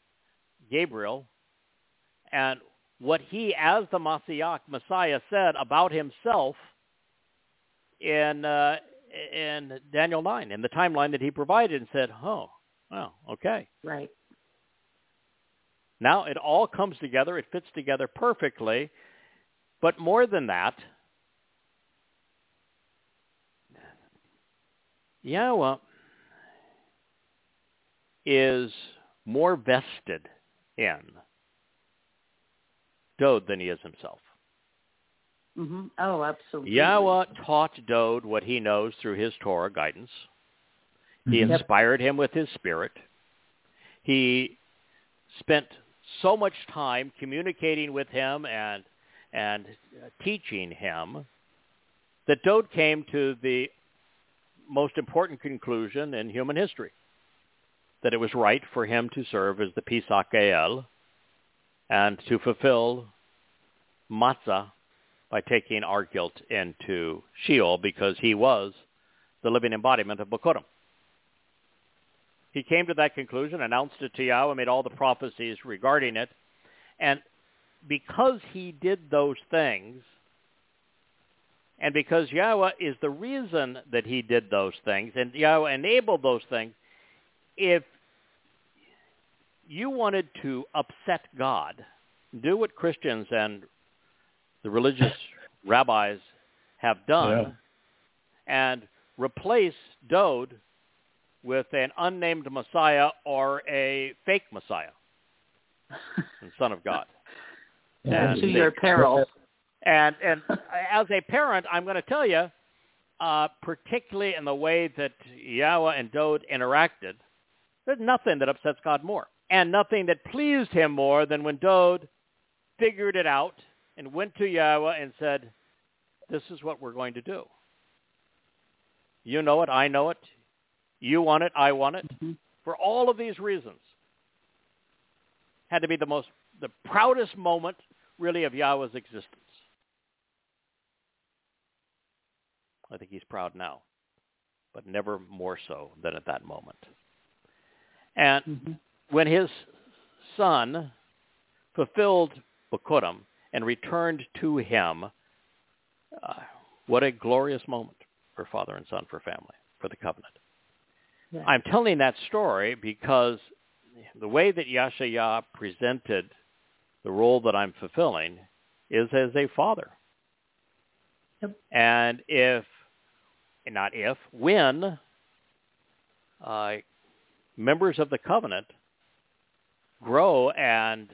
and what he, as the Messiah, said about himself in Daniel 9, in the timeline that he provided, and said, oh, well, okay.
Right.
Now it all comes together. It fits together perfectly. But more than that, Yahweh is more vested in Dode than he is himself.
Mm-hmm. Oh, absolutely.
Yahweh taught Dode what he knows through his Torah guidance. He inspired him with his spirit. He spent so much time communicating with him and teaching him that Dode came to the most important conclusion in human history, that it was right for him to serve as the Pesach El and to fulfill Matzah by taking our guilt into Sheol, because he was the living embodiment of Bokurim. He came to that conclusion, announced it to Yahweh, made all the prophecies regarding it, and because he did those things, and because Yahweh is the reason that he did those things, and Yahweh enabled those things, if you wanted to upset God, do what Christians and the religious rabbis have done, and replace Dode with an unnamed Messiah or a fake Messiah, and Son of God.
And to your peril.
And as a parent, I'm going to tell you, particularly in the way that Yahweh and Dode interacted, there's nothing that upsets God more, and nothing that pleased him more than when Dode figured it out and went to Yahweh and said, this is what we're going to do. You know it. I know it. You want it. I want it.
Mm-hmm.
For all of these reasons, had to be the proudest moment, really, of Yahweh's existence. I think he's proud now, but never more so than at that moment. And when his son fulfilled Bikurim and returned to him, what a glorious moment for father and son, for family, for the covenant.
Yeah.
I'm telling that story because the way that Yashaya presented the role that I'm fulfilling is as a father.
Yep.
And when members of the covenant grow and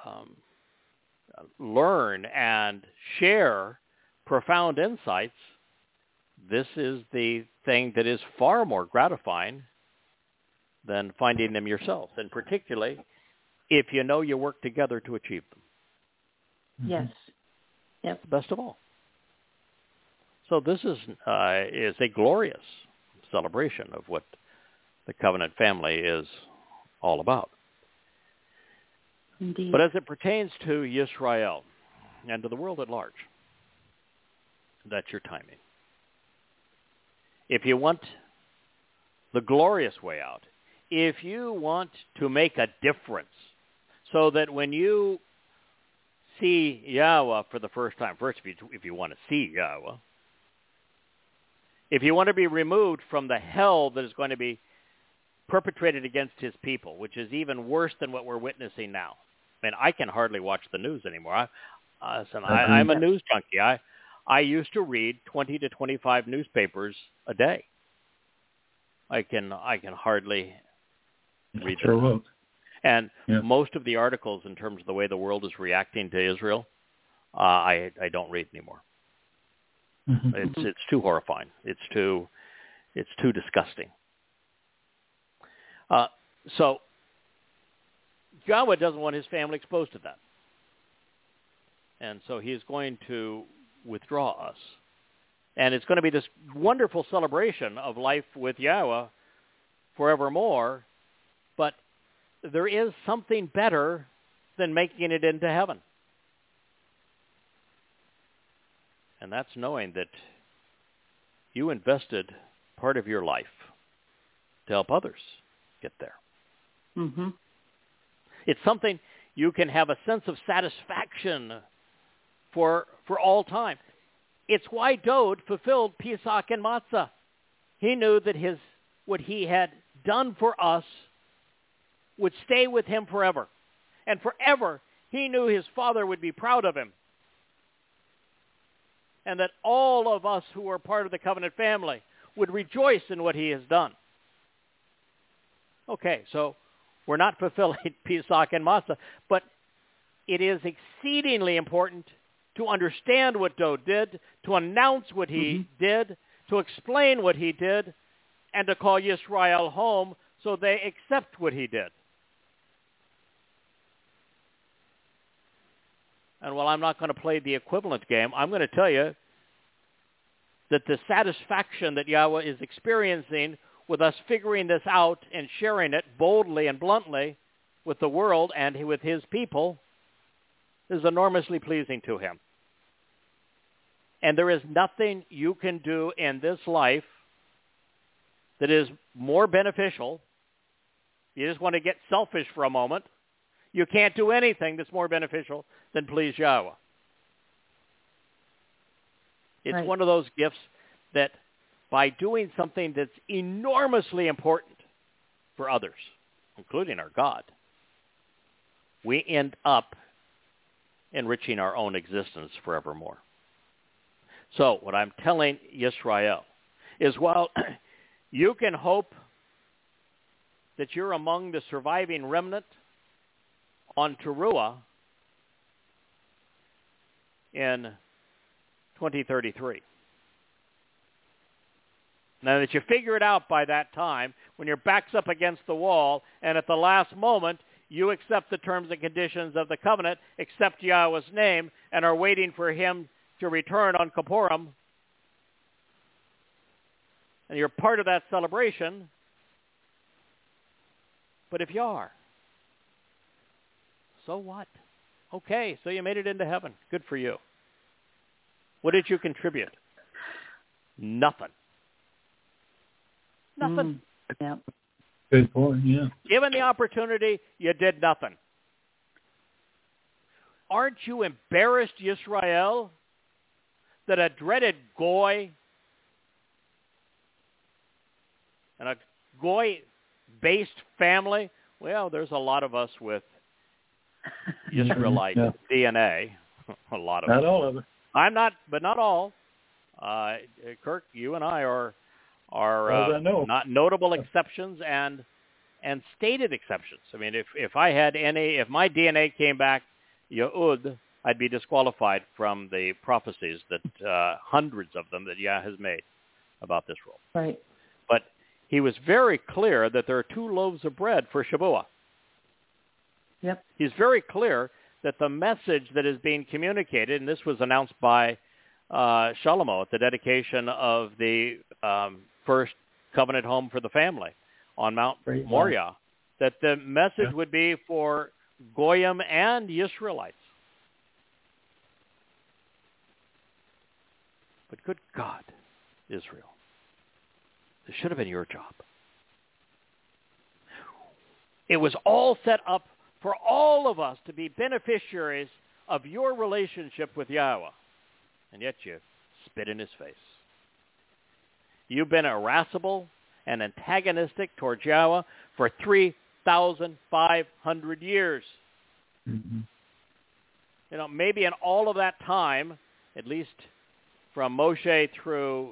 learn and share profound insights, this is the thing that is far more gratifying than finding them yourself, and particularly if you know you work together to achieve them.
Yes. Yep.
Best of all. So this is a glorious celebration of what the covenant family is all about.
Indeed.
But as it pertains to Yisrael and to the world at large, that's your timing. If you want the glorious way out, if you want to make a difference so that when you see Yahweh for the first time, first if you want to see Yahweh, if you want to be removed from the hell that is going to be perpetrated against his people, which is even worse than what we're witnessing now. I mean, I can hardly watch the news anymore. I'm a news junkie. I used to read 20 to 25 newspapers a day. I can hardly read them. And most of the articles in terms of the way the world is reacting to Israel, I don't read anymore. It's too horrifying. It's too disgusting. So Yahweh doesn't want his family exposed to that. And so he is going to withdraw us. And it's going to be this wonderful celebration of life with Yahweh forevermore. But there is something better than making it into heaven. And that's knowing that you invested part of your life to help others get there.
Mm-hmm.
It's something you can have a sense of satisfaction for all time. It's why Dode fulfilled Pesach and Matzah. He knew that what he had done for us would stay with him forever. And forever, he knew his Father would be proud of him. And that all of us who are part of the covenant family would rejoice in what he has done. Okay, so we're not fulfilling Pesach and Matzah, but it is exceedingly important to understand what Dode did, to announce what he did, to explain what he did, and to call Yisrael home so they accept what he did. And while I'm not going to play the equivalent game, I'm going to tell you that the satisfaction that Yahweh is experiencing with us figuring this out and sharing it boldly and bluntly with the world and with his people is enormously pleasing to him. And there is nothing you can do in this life that is more beneficial. You just want to get selfish for a moment. You can't do anything that's more beneficial than please Yahweh. It's one of those gifts that by doing something that's enormously important for others, including our God, we end up enriching our own existence forevermore. So what I'm telling Yisrael is while you can hope that you're among the surviving remnant on Teruah in 2033. Now that you figure it out by that time, when your back's up against the wall, and at the last moment you accept the terms and conditions of the covenant, accept Yahweh's name, and are waiting for him to return on Kippurim, and you're part of that celebration. But if you are, so what? Okay, so you made it into heaven. Good for you. What did you contribute? Nothing. Nothing.
Yeah.
Good point, yeah.
Given the opportunity, you did nothing. Aren't you embarrassed, Yisrael, that a dreaded Goy and a Goy-based family, well, there's a lot of us with Israelite DNA, a lot of us.
Not all of it.
I'm not, but not all. Kirk, you and I are not notable exceptions and stated exceptions. I mean, if my DNA came back Yehud, I'd be disqualified from the prophecies that hundreds of them that Yah has made about this role.
Right.
But he was very clear that there are 2 loaves of bread for Shavuot.
Yep.
He's very clear that the message that is being communicated, and this was announced by Shlomo at the dedication of the first covenant home for the family on Mount Moriah, that the message would be for Goyim and Israelites. But good God, Israel, this should have been your job. It was all set up for all of us to be beneficiaries of your relationship with Yahweh. And yet you spit in his face. You've been irascible and antagonistic towards Yahweh for 3,500 years.
Mm-hmm.
You know, maybe in all of that time, at least from Moshe through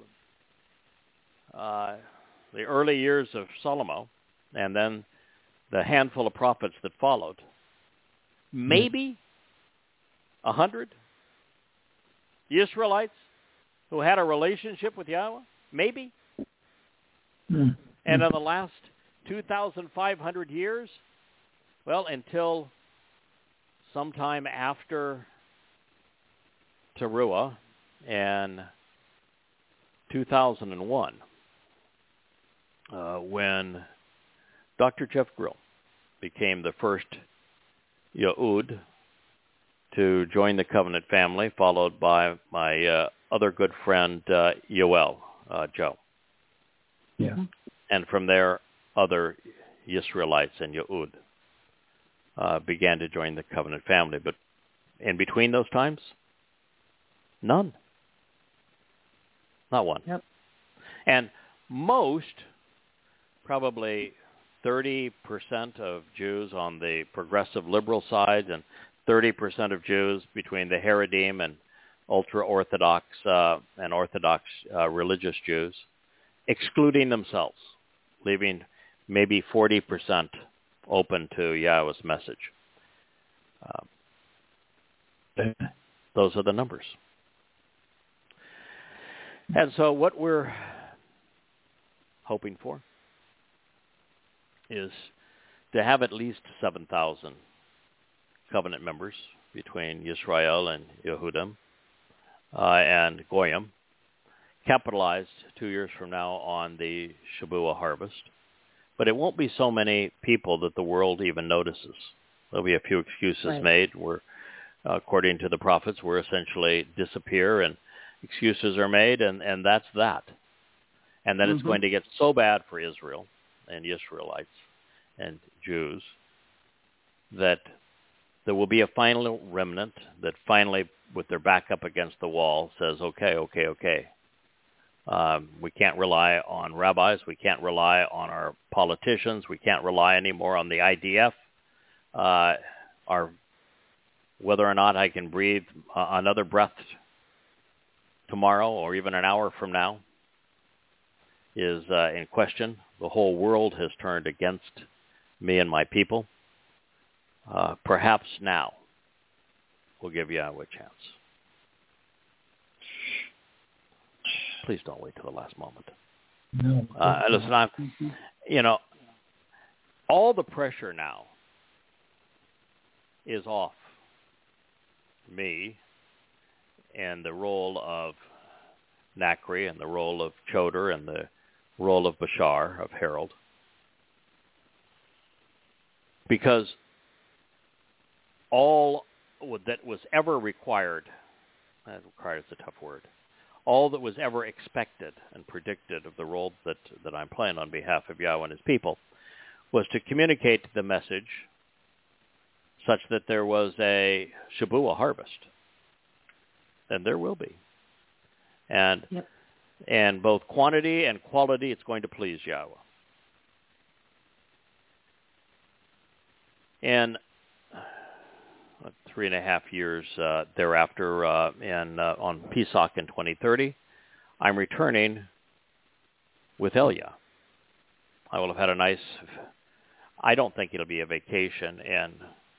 the early years of Solomon, and then the handful of prophets that followed, maybe 100 Israelites who had a relationship with Yahweh, maybe. And in the last 2,500 years, well, until sometime after Teruah in 2001, when Dr. Jeff Grill became the first Yehud to join the covenant family, followed by my other good friend, Yoel, Joe.
Yeah.
And from there, other Israelites and Yehud began to join the covenant family. But in between those times, none. Not one.
Yep.
And most, probably 30% of Jews on the progressive liberal side and 30% of Jews between the Haredim and ultra-Orthodox and Orthodox religious Jews, excluding themselves, leaving maybe 40% open to Yahweh's message. Those are the numbers. And so what we're hoping for is to have at least 7,000 covenant members between Yisrael and Yehudim and Goyim, capitalized 2 years from now on the Shavuot harvest. But it won't be so many people that the world even notices. There'll be a few excuses made where, according to the prophets, we're essentially disappear, and excuses are made, and that's that. And then it's going to get so bad for Israel and the Israelites and Jews that there will be a final remnant that finally, with their back up against the wall, says, okay. We can't rely on rabbis. We can't rely on our politicians. We can't rely anymore on the IDF. Whether or not I can breathe another breath tomorrow or even an hour from now is in question. The whole world has turned against me and my people. Perhaps now we'll give Yahweh a chance. Please don't wait till the last moment.
No.
Listen, all the pressure now is off me and the role of Nakri and the role of Choder and the role of Bashar, of Herald, because all that was ever required, required is a tough word, all that was ever expected and predicted of the role that I'm playing on behalf of Yahweh and his people was to communicate the message such that there was a Shabuah harvest. And there will be. And and both quantity and quality, it's going to please Yahweh. And 3.5 years thereafter, on Pesach in 2030, I'm returning with Elia. I will have had a nice, I don't think it'll be a vacation in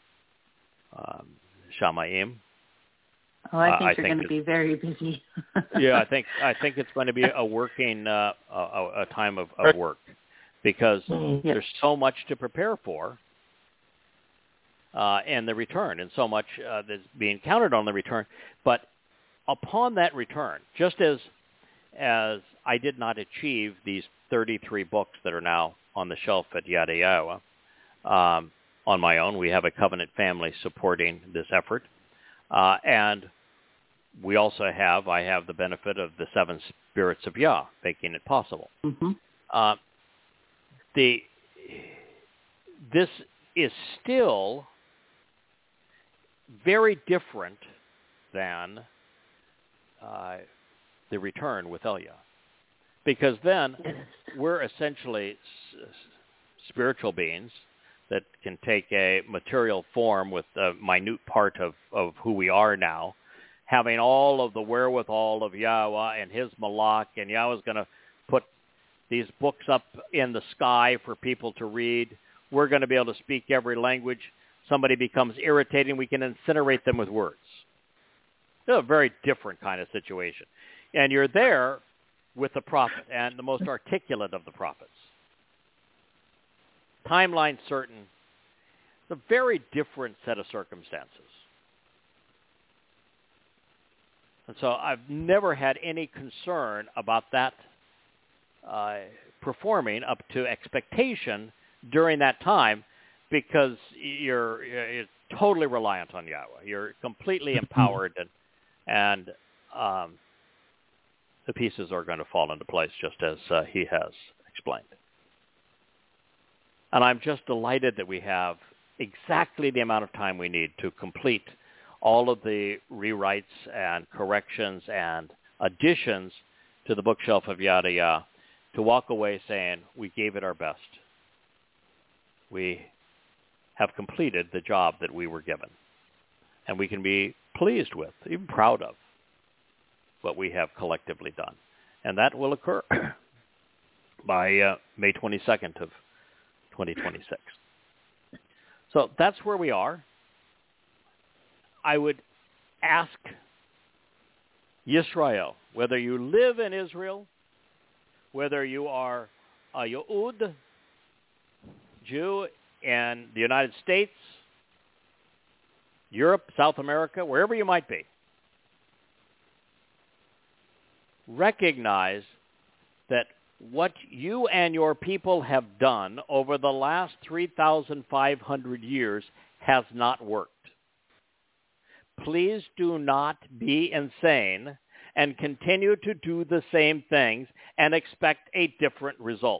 Shamayim.
Oh, I think you're going to be very busy.
Yeah, I think it's going to be a working a time of work, because there's so much to prepare for, and the return, and so much that's being counted on the return. But upon that return, just as I did not achieve these 33 books that are now on the shelf at Yad Yahweh on my own, we have a covenant family supporting this effort, and we also I have the benefit of the 7 spirits of Yah making it possible. Mm-hmm. This is still very different than the return with Elia, because then we're essentially spiritual beings that can take a material form with a minute part of who we are now, having all of the wherewithal of Yahweh and his Malach, and Yahweh's going to put these books up in the sky for people to read. We're going to be able to speak every language. Somebody becomes irritating, we can incinerate them with words. It's a very different kind of situation. And you're there with the prophet, and the most articulate of the prophets. Timeline certain. It's a very different set of circumstances. And so I've never had any concern about that performing up to expectation during that time, because you're totally reliant on Yahweh. You're completely empowered, and the pieces are going to fall into place just as he has explained. And I'm just delighted that we have exactly the amount of time we need to complete all of the rewrites and corrections and additions to the bookshelf of Yada Yah, to walk away saying we gave it our best. We have completed the job that we were given. And we can be pleased with, even proud of, what we have collectively done. And that will occur by May 22nd of 2026. So that's where we are. I would ask Yisrael, whether you live in Israel, whether you are a Yehud, Jew in the United States, Europe, South America, wherever you might be, recognize that what you and your people have done over the last 3,500 years has not worked. Please do not be insane and continue to do the same things and expect a different result.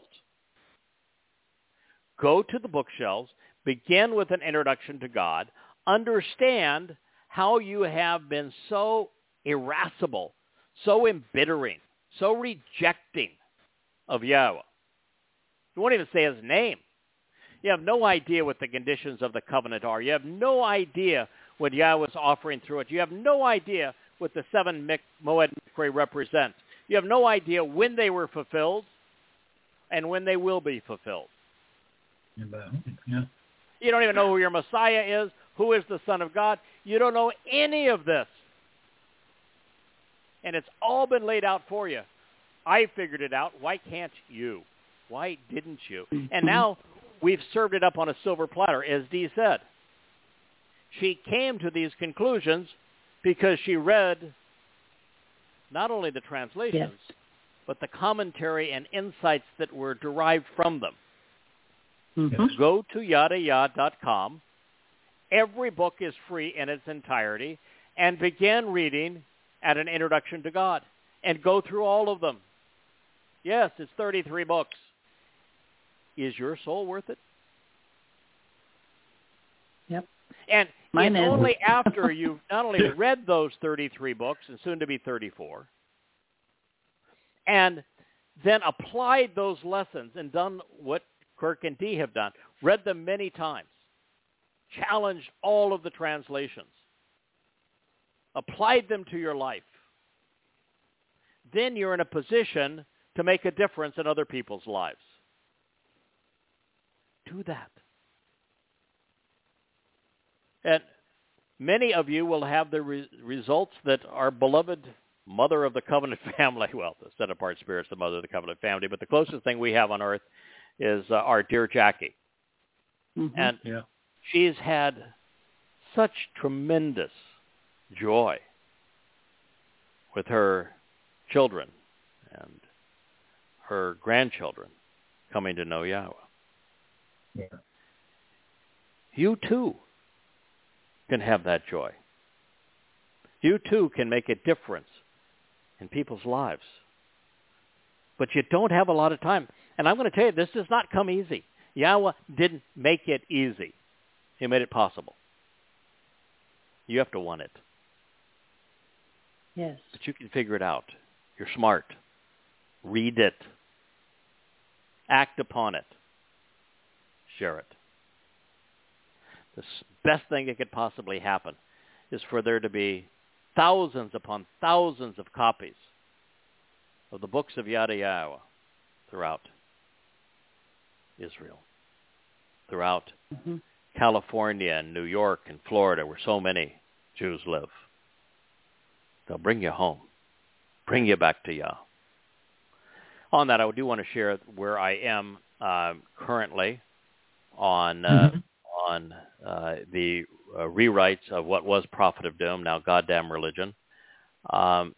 Go to the bookshelves, begin with an introduction to God, understand how you have been so irascible, so embittering, so rejecting of Yahweh. You won't even say his name. You have no idea what the conditions of the covenant are. You have no idea what Yahweh is offering through it. You have no idea what the 7 Moed Mikra represent. You have no idea when they were fulfilled and when they will be fulfilled.
Yeah.
You don't even know who your Messiah is, who is the Son of God. You don't know any of this. And it's all been laid out for you. I figured it out. Why can't you? Why didn't you? And now we've served it up on a silver platter, as Dee said. She came to these conclusions because she read not only the translations, but the commentary and insights that were derived from them.
Mm-hmm.
Go to yadaya.com. Every book is free in its entirety, and begin reading at an introduction to God, and go through all of them. Yes, it's 33 books. Is your soul worth it?
Yep.
And
Mine
it's
is.
only after you've not only read those 33 books, and soon to be 34, and then applied those lessons and done what Kirk and Dee have done, read them many times, challenged all of the translations, applied them to your life, then you're in a position to make a difference in other people's lives. Do that. And many of you will have the results that our beloved Mother of the Covenant family, well, the set-apart spirit's the Mother of the Covenant family, but the closest thing we have on earth is our dear Jackie.
Mm-hmm.
And she's had such tremendous joy with her children and her grandchildren coming to know Yahweh.
Yeah.
You too can have that joy. You too can make a difference in people's lives. But you don't have a lot of time. And I'm going to tell you, this does not come easy. Yahweh didn't make it easy. He made it possible. You have to want it.
Yes.
But you can figure it out. You're smart. Read it. Act upon it. Share it. The best thing that could possibly happen is for there to be thousands upon thousands of copies of the books of Yada Yahweh throughout Israel, throughout California and New York and Florida, where so many Jews live. They'll bring you home, bring you back to Yah. On that, I do want to share where I am currently on the rewrites of what was Prophet of Doom, now Goddamn Religion. I'm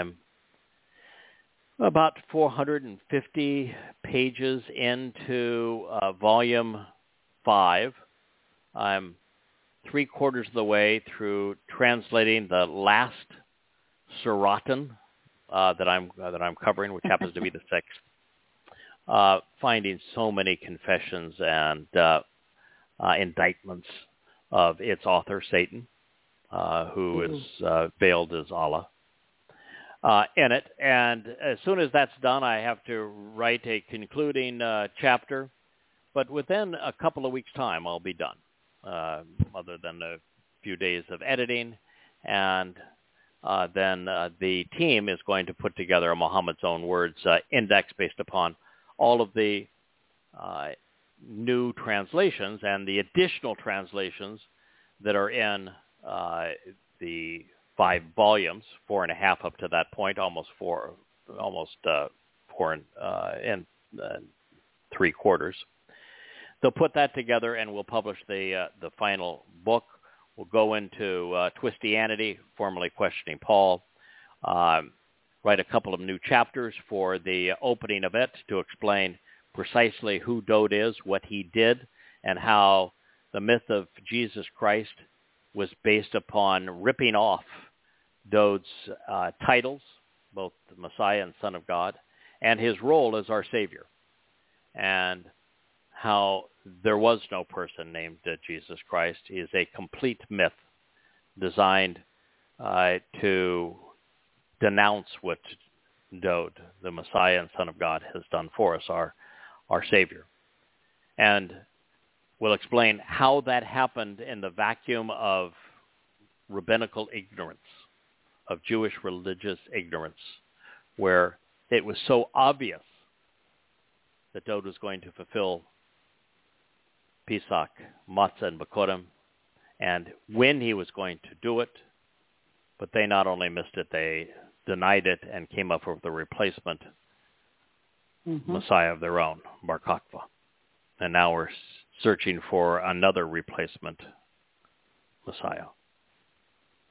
about 450 pages into Volume 5. I'm 3/4 of the way through translating the last Suratan that I'm covering, which happens to be the 6th. Finding so many confessions and indictments of its author, Satan, who is veiled as Allah, in it. And as soon as that's done, I have to write a concluding chapter. But within a couple of weeks' time, I'll be done, other than a few days of editing. And then the team is going to put together a Muhammad's Own Words index based upon all of the new translations and the additional translations that are in the 5 volumes, 4.5 up to that point, almost 4 and 3/4. They'll put that together, and we'll publish the final book. We'll go into Twistianity, formerly questioning Paul. Write a couple of new chapters for the opening of it to explain precisely who Dode is, what he did, and how the myth of Jesus Christ was based upon ripping off Dode's titles, both the Messiah and Son of God, and his role as our Savior, and how there was no person named Jesus Christ. He is a complete myth designed to denounce what Dode, the Messiah and Son of God, has done for us, our Savior. And we'll explain how that happened in the vacuum of rabbinical ignorance, of Jewish religious ignorance, where it was so obvious that Dode was going to fulfill Pesach, Matzah, and Bekurim, and when he was going to do it. But they not only missed it, they denied it and came up with the replacement Messiah of their own, Bar Kokhba. And now we're searching for another replacement Messiah.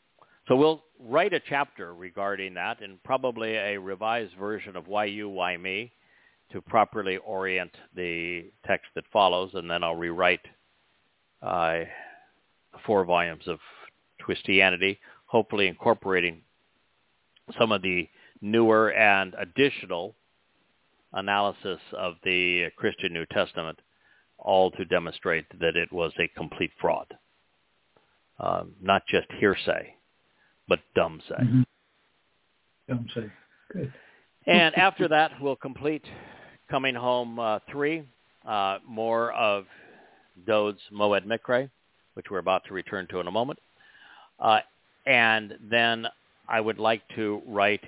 So we'll write a chapter regarding that, and probably a revised version of Why You, Why Me, to properly orient the text that follows, and then I'll rewrite 4 volumes of Twistianity, hopefully incorporating some of the newer and additional analysis of the Christian New Testament, all to demonstrate that it was a complete fraud. Not just hearsay, but dumb say.
Mm-hmm. Dumb say. Good.
And after that, we'll complete Coming Home 3, more of Dode's Moed Mikre, which we're about to return to in a moment. And then I would like to write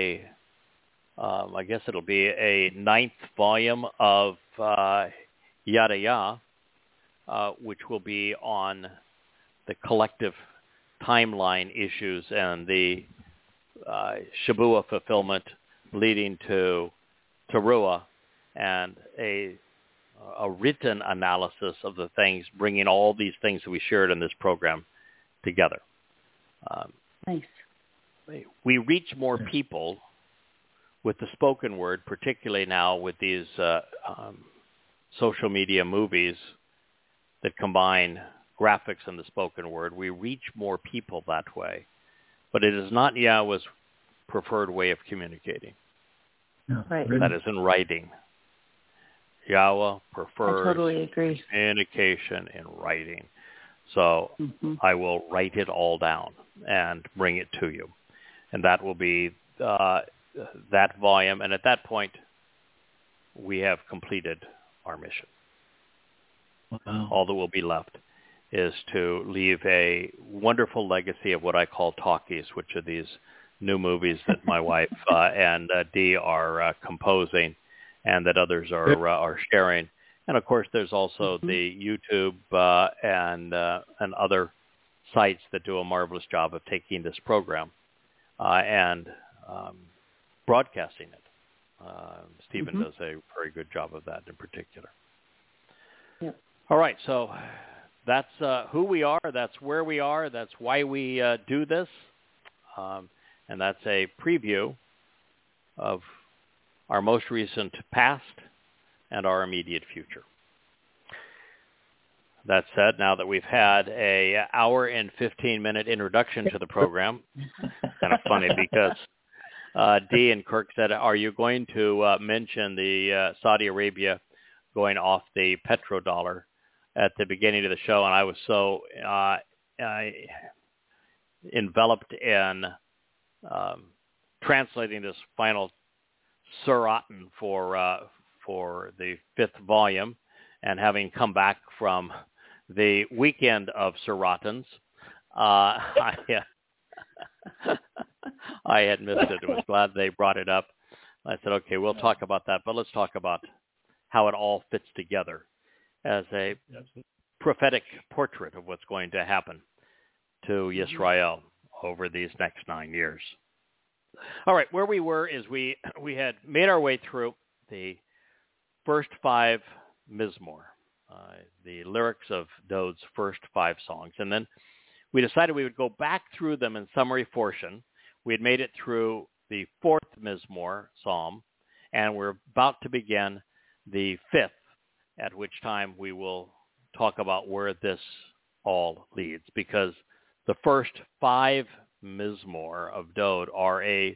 I guess it'll be a 9th volume of Yada Ya, which will be on the collective timeline issues and the Shabua fulfillment leading to Teruah, and a written analysis of the things, bringing all these things that we shared in this program together.
Nice.
We reach more people with the spoken word, particularly now with these social media movies that combine graphics and the spoken word. We reach more people that way, but it is not Yahweh's preferred way of communicating.
No,
right.
That is in writing. Yahweh prefers
I totally agree.
communication in writing. So I will write it all down and bring it to you. And that will be that volume. And at that point, we have completed our mission.
Wow.
All that will be left is to leave a wonderful legacy of what I call talkies, which are these new movies that my wife and Dee are composing, and that others are sharing. And of course, there's also the YouTube and other sites that do a marvelous job of taking this program and broadcasting it. Stephen does a very good job of that in particular.
Yep.
All right, so that's who we are, that's where we are, that's why we do this, and that's a preview of our most recent past and our immediate future. That said, now that we've had a hour and 15-minute introduction to the program, kind of funny because Dee and Kirk said, are you going to mention the Saudi Arabia going off the petrodollar at the beginning of the show? And I was so enveloped in translating this final Suratan for the 5th volume, and having come back from the weekend of Suratans, I had missed it. I was glad they brought it up. I said, okay, we'll talk about that, but let's talk about how it all fits together as a prophetic portrait of what's going to happen to Yisrael over these next 9 years. All right, where we were is we had made our way through the first 5 Mizmor, the lyrics of Dode's first 5 songs. And then we decided we would go back through them in summary portion. We had made it through the 4th Mizmor psalm, and we're about to begin the 5th, at which time we will talk about where this all leads, because the first 5 Mizmor of Dode are a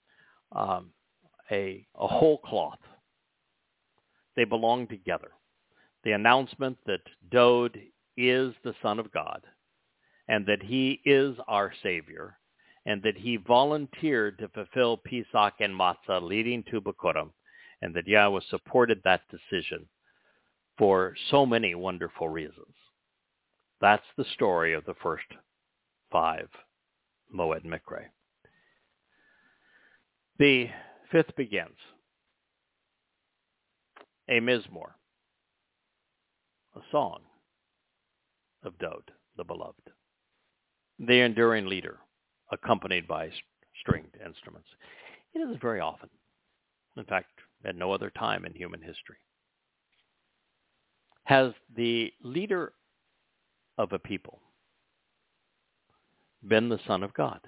whole cloth. They belong together. The announcement that Dode is the Son of God, and that he is our Savior, and that he volunteered to fulfill Pesach and Matzah leading to Bikurim, and that Yahweh supported that decision for so many wonderful reasons. That's the story of the first 5 Moed Mikre. The 5th begins. A Mizmor, a song of Dode, the beloved, the enduring leader, accompanied by stringed instruments. It isn't very often. In fact, at no other time in human history has the leader of a people been the Son of God?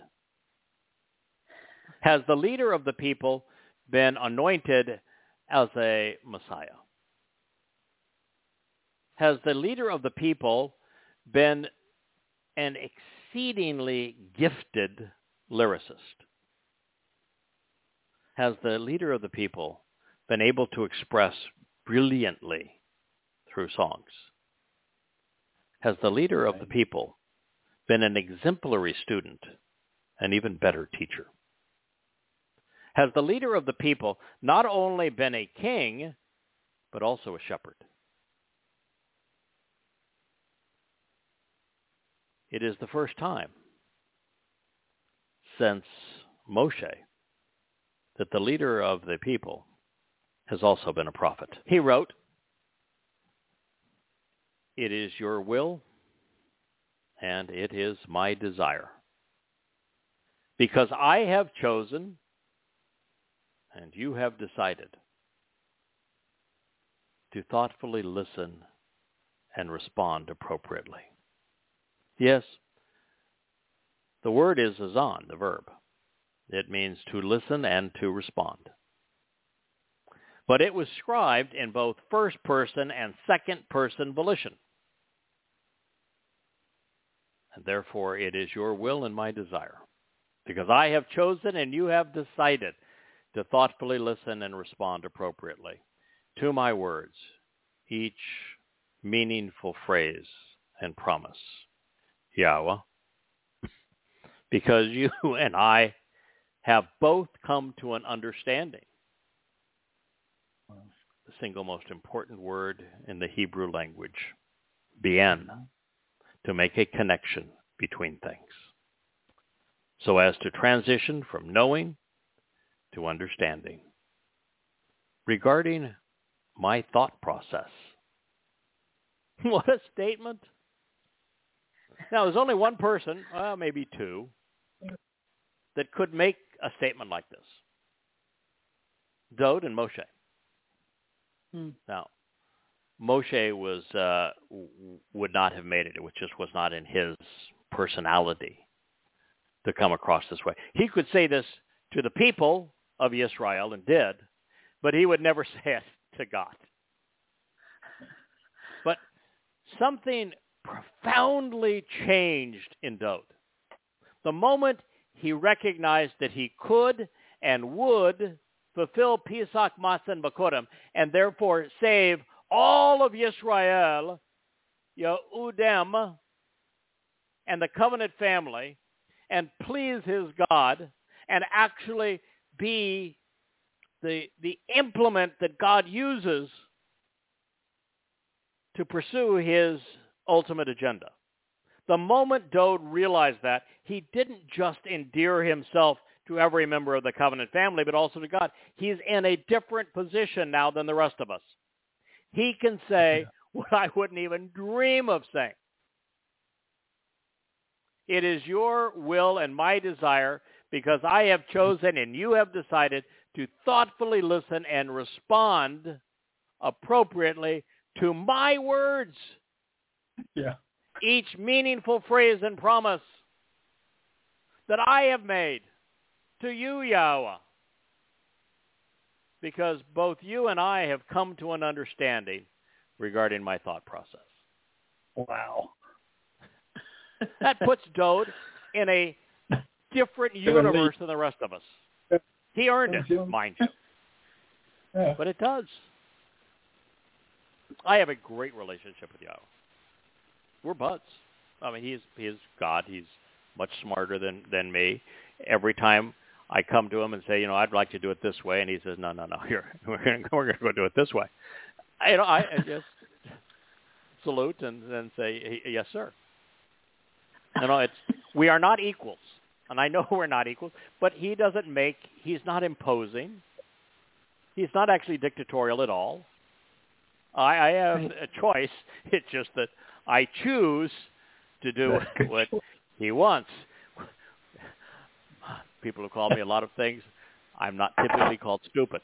Has the leader of the people been anointed as a Messiah? Has the leader of the people been an exceedingly gifted lyricist? Has the leader of the people been able to express brilliantly through songs? Has the leader of the people been an exemplary student, an even better teacher? Has the leader of the people not only been a king, but also a shepherd? It is the first time since Moshe that the leader of the people has also been a prophet. He wrote, "It is your will, and it is my desire, because I have chosen, and you have decided, to thoughtfully listen and respond appropriately." Yes, the word is azan, the verb. It means to listen and to respond. But it was scribed in both first person and second person volition. And therefore it is your will and my desire, because I have chosen and you have decided to thoughtfully listen and respond appropriately to my words, each meaningful phrase and promise. Yahweh, because you and I have both come to an understanding. The single most important word in the Hebrew language, bien, to make a connection between things, so as to transition from knowing to understanding. Regarding my thought process. What a statement. Now, there's only one person, maybe two, that could make a statement like this. Dowd and Moshe. Now, Moshe would not have made it. It just was not in his personality to come across this way. He could say this to the people of Israel and did, but he would never say it to God. But something profoundly changed in Dowd. The moment he recognized that he could and would fulfill Pesach Matzah Bakurim, and therefore save all of Yisrael, Yehudim, and the covenant family, and please his God, and actually be the implement that God uses to pursue his ultimate agenda. The moment Dowd realized that, he didn't just endear himself to every member of the covenant family, but also to God. He's in a different position now than the rest of us. He can say what I wouldn't even dream of saying. It is your will and my desire, because I have chosen and you have decided to thoughtfully listen and respond appropriately to my words.
Yeah.
Each meaningful phrase and promise that I have made to you, Yahweh, because both you and I have come to an understanding regarding my thought process.
Wow.
That puts Dowd in a different universe than the rest of us. He earned it, mind you.
Yeah.
But it does. I have a great relationship with Yahweh. We're buds. I mean, he is God. He's much smarter than me. Every time I come to him and say, I'd like to do it this way, and he says, no, here, we're going to go do it this way. I just salute and then say, yes, sir. We are not equals, and I know we're not equals, but he's not imposing. He's not actually dictatorial at all. I have a choice. It's just that I choose to do what he wants. People have called me a lot of things. I'm not typically called stupid.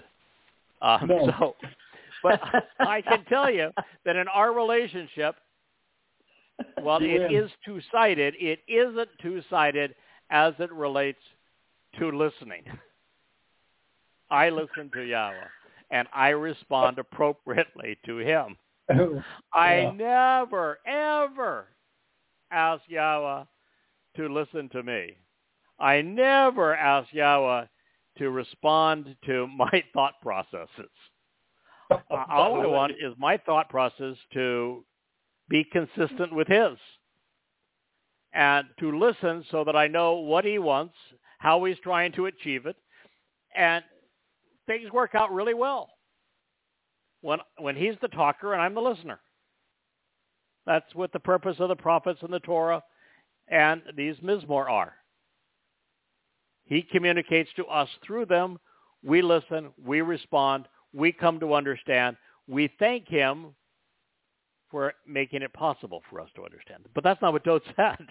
But I can tell you that in our relationship, Well, it is two-sided. It isn't two-sided as it relates to listening. I listen to Yahweh, and I respond appropriately to him. I never, ever ask Yahweh to listen to me. I never ask Yahweh to respond to my thought processes. All I want is my thought process to be consistent with his and to listen so that I know what he wants, how he's trying to achieve it, and things work out really well when he's the talker and I'm the listener. That's what the purpose of the prophets and the Torah and these Mizmor are. He communicates to us through them. We listen. We respond. We come to understand. We thank him for making it possible for us to understand. But that's not what Dode said.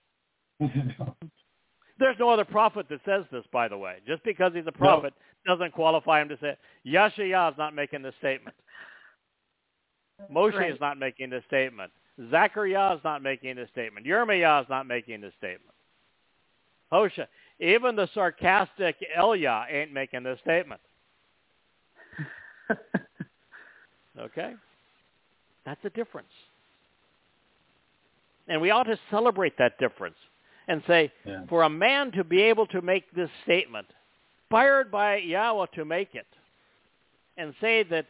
There's no other prophet that says this, by the way. Just because he's a prophet doesn't qualify him to say it. Yashayah is not making this statement. Moshe is not making this statement. Zechariah is not making this statement. Yirmiyah is not making this statement. Hosea, even the sarcastic Elia ain't making this statement. Okay? That's a difference. And we ought to celebrate that difference and say, for a man to be able to make this statement, inspired by Yahweh to make it, and say that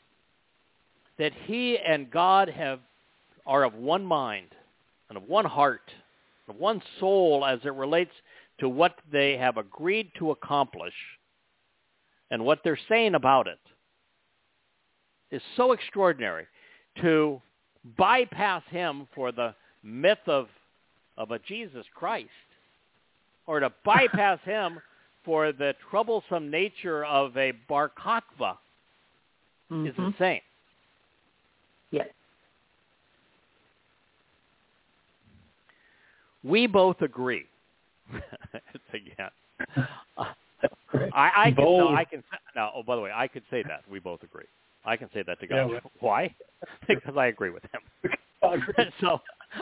he and God are of one mind and of one heart, of one soul as it relates to what they have agreed to accomplish and what they're saying about it, is so extraordinary. To bypass him for the myth of a Jesus Christ, or to bypass him for the troublesome nature of a Bar Kokhba, is insane.
Yes.
We both agree. Again. I can. By the way, I could say that. We both agree. I can say that to God. Yeah, why? Because I agree with him. So,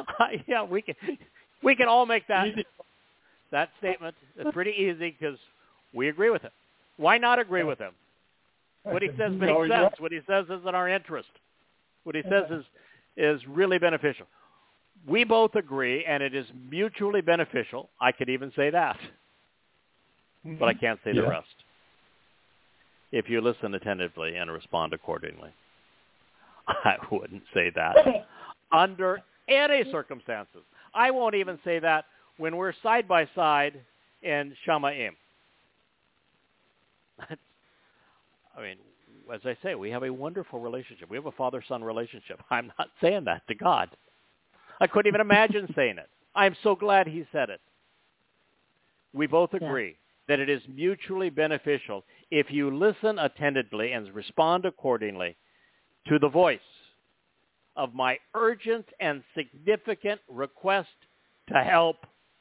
we can all make that statement. It's pretty easy because we agree with him. Why not agree with him? What he says makes sense. Right. What he says is in our interest. What he says is really beneficial. We both agree, and it is mutually beneficial. I could even say that. But I can't say the rest. If you listen attentively and respond accordingly. I wouldn't say that under any circumstances. I won't even say that when we're side by side in Shamayim. I mean, as I say, we have a wonderful relationship. We have a father-son relationship. I'm not saying that to God. I couldn't even imagine saying it. I'm so glad he said it. We both agree that it is mutually beneficial if you listen attentively and respond accordingly to the voice of my urgent and significant request to help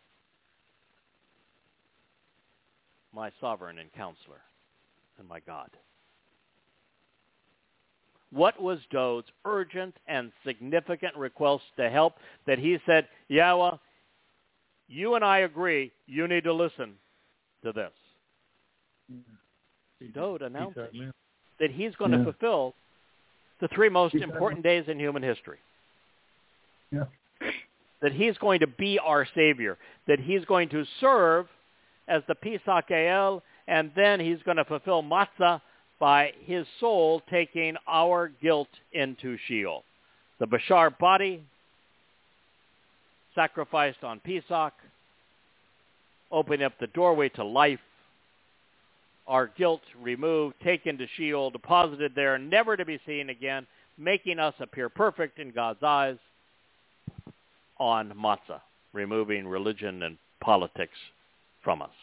my sovereign and counselor and my God. What was Dode's urgent and significant request to help that he said, Yahweh, you and I agree, you need to listen to this? Dode announced that he's going to fulfill the three most important days in human history.
Yeah.
That he's going to be our Savior. That he's going to serve as the Pesach El, and then he's going to fulfill Matzah by his soul taking our guilt into Sheol. The Bashar body sacrificed on Pesach, opening up the doorway to life, our guilt removed, taken to Sheol, deposited there, never to be seen again, making us appear perfect in God's eyes on Matzah, removing religion and politics from us.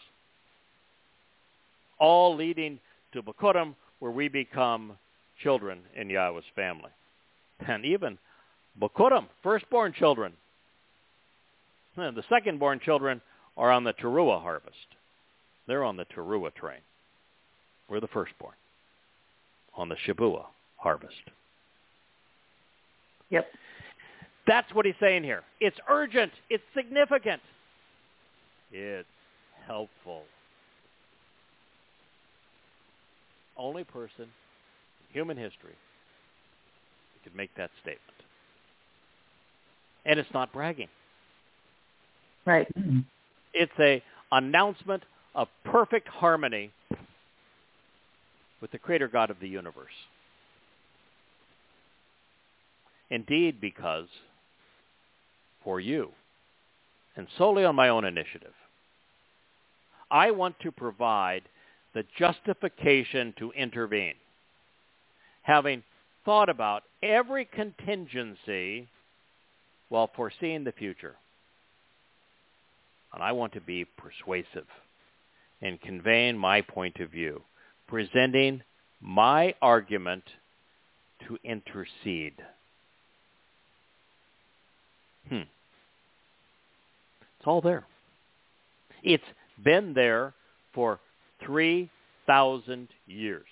All leading to Bikurim, where we become children in Yahweh's family. And even Bikurim, firstborn children. And the second-born children are on the Teruah harvest. They're on the Teruah train. We're the firstborn on the Shabuah harvest.
Yep.
That's what he's saying here. It's urgent. It's significant. It's helpful. Only person in human history who could make that statement. And it's not bragging.
Right.
It's an announcement of perfect harmony with the Creator God of the universe. Indeed, because for you, and solely on my own initiative, I want to provide the justification to intervene, having thought about every contingency while foreseeing the future. And I want to be persuasive in conveying my point of view, presenting my argument to intercede. It's all there. It's been there for 3,000 years.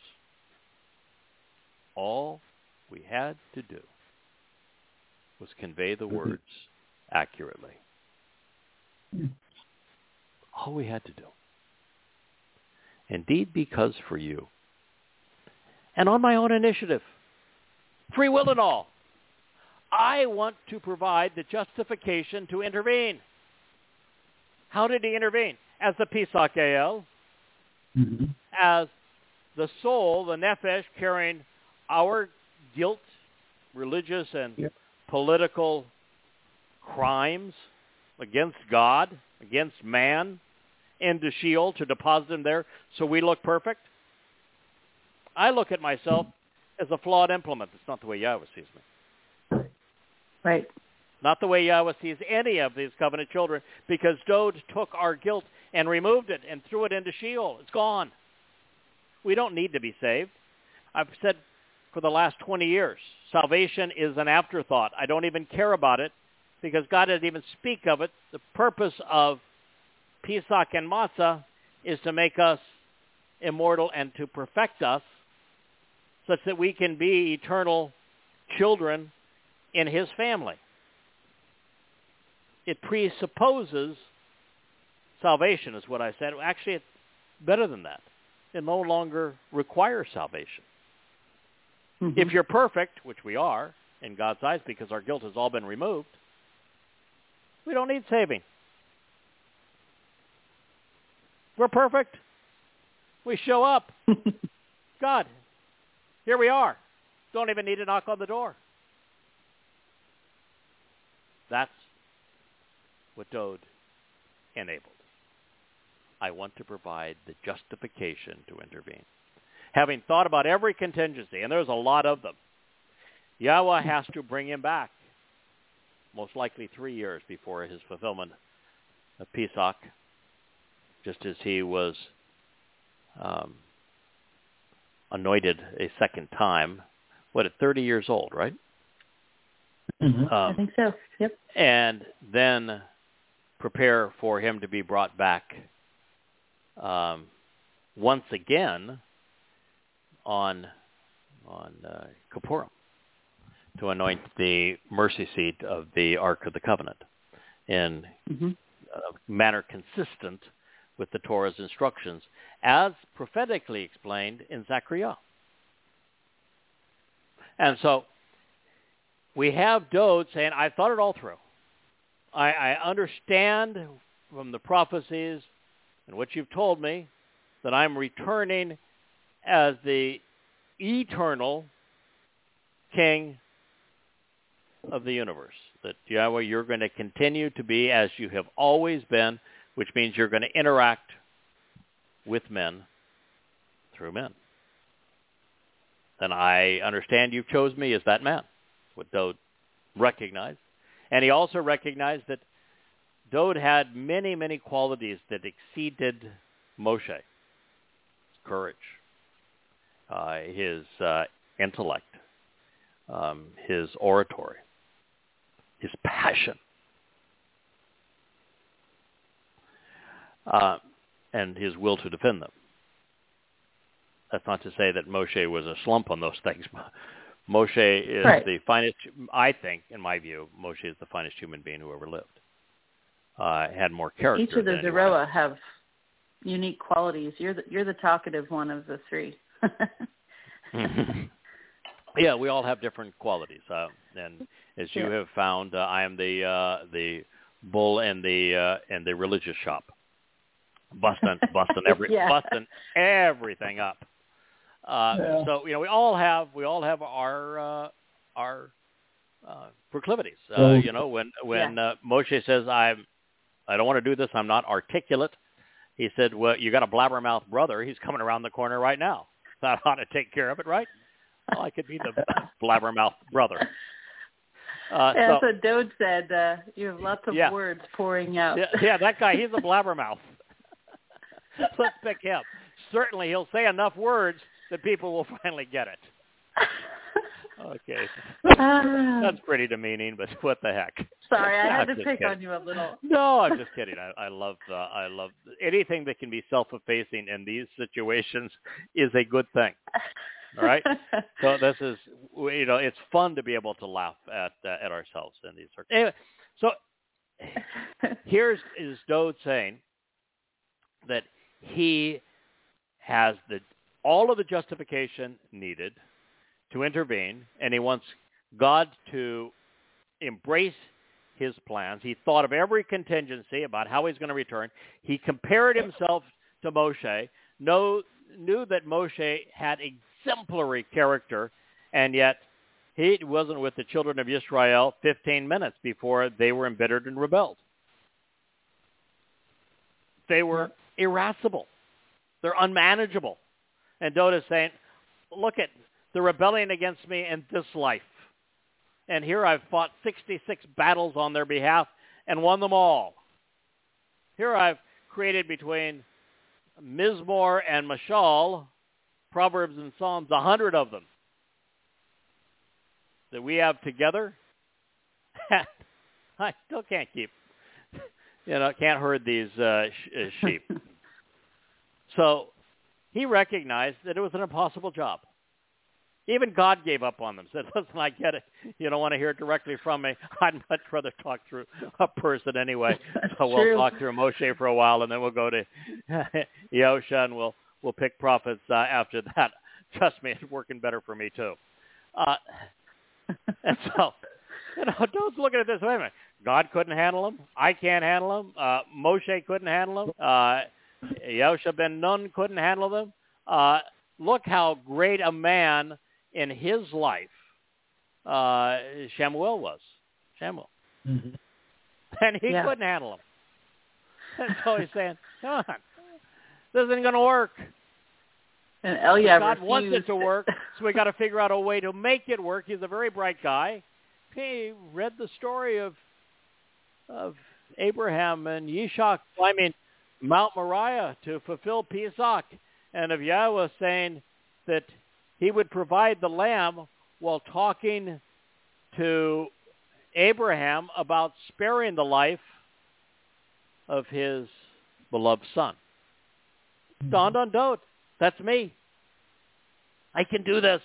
All we had to do was convey the words accurately. All we had to do. Indeed, because for you, and on my own initiative, free will and all, I want to provide the justification to intervene. How did he intervene? As the Pesach El, as the soul, the Nefesh, carrying our guilt, religious and political crimes against God, against man, into Sheol to deposit him there so we look perfect. I look at myself as a flawed implement. It's not the way Yahweh sees me.
Right.
Not the way Yahweh sees any of these covenant children, because Dode took our guilt and removed it and threw it into Sheol. It's gone. We don't need to be saved. I've said for the last 20 years, salvation is an afterthought. I don't even care about it because God doesn't even speak of it. The purpose of Pesach and Matzah is to make us immortal and to perfect us such that we can be eternal children in his family. It presupposes salvation, is what I said. Actually, it's better than that. It no longer requires salvation. If you're perfect, which we are in God's eyes because our guilt has all been removed, we don't need saving. We're perfect. We show up. God, here we are. Don't even need to knock on the door. That's what Dode enabled. I want to provide the justification to intervene. Having thought about every contingency, and there's a lot of them, Yahweh has to bring him back, most likely 3 years before his fulfillment of Pesach, just as he was anointed a second time, at 30 years old, right?
I think so, yep.
And then prepare for him to be brought back once again on Kippurim to anoint the mercy seat of the Ark of the Covenant in a manner consistent with the Torah's instructions, as prophetically explained in Zechariah. And so we have Dode saying, I thought it all through. I understand from the prophecies and what you've told me that I'm returning as the eternal King of the universe. That, Yahweh, you're going to continue to be as you have always been, which means you're going to interact with men through men. Then I understand you chose me as that man. That's what Dode recognized. And he also recognized that Dode had many, many qualities that exceeded Moshe. His courage, his intellect, his oratory, his passion, and his will to defend them. That's not to say that Moshe was a slump on those things, Moshe is the finest, I think, in my view, Moshe is the finest human being who ever lived. Had more character.
Each of the Zeroah have unique qualities. You're the talkative one of the three.
Yeah, we all have different qualities. And as you have found, I am the bull in the religious shop, busting everything up. So we all have our proclivities. When Moshe says I don't want to do this, I'm not articulate. He said, well, you got a blabbermouth brother. He's coming around the corner right now. I ought to take care of it, right? Well, I could be the blabbermouth brother.
That's what Dode said. You have lots of words pouring out.
Yeah, that guy, he's a blabbermouth. Let's pick him. Certainly he'll say enough words that people will finally get it. Okay. That's pretty demeaning, but what the heck?
Sorry, I had to pick on you a little.
No, I'm just kidding. I love anything that can be self-effacing in these situations is a good thing. All right. So this is, it's fun to be able to laugh at ourselves in these sorts. Anyway, so here's Dode saying that he has all of the justification needed to intervene, and he wants God to embrace his plans. He thought of every contingency about how he's going to return. He compared himself to Moshe, knew that Moshe had exemplary character, and yet he wasn't with the children of Israel 15 minutes before they were embittered and rebelled. They were irascible. They're unmanageable. And Dode is saying, look at the rebellion against me in this life. And here I've fought 66 battles on their behalf and won them all. Here I've created between Mizmor and Mashal, Proverbs and Psalms, 100 of them that we have together. I still can't can't herd these sheep. So he recognized that it was an impossible job. Even God gave up on them, said, listen, I get it. You don't want to hear it directly from me. I'd much rather talk through a person anyway. So we'll talk through Moshe for a while, and then we'll go to Yosha, and we'll pick prophets after that. Trust me, it's working better for me too. And so, Dode's looking at this. Wait a minute. God couldn't handle him. I can't handle him. Moshe couldn't handle him. Yosha ben Nun couldn't handle them. Look how great a man in his life Shamuel was. Mm-hmm. And he couldn't handle him. And so he's saying, come on, this isn't going to work.
And Eliab
God wants it to work, so we got to figure out a way to make it work. He's a very bright guy. He read the story of Abraham and Yishak climbing Mount Moriah to fulfill Pesach, and of Yahweh saying that he would provide the lamb while talking to Abraham about sparing the life of his beloved son. Dawned on Dode. That's me. I can do this.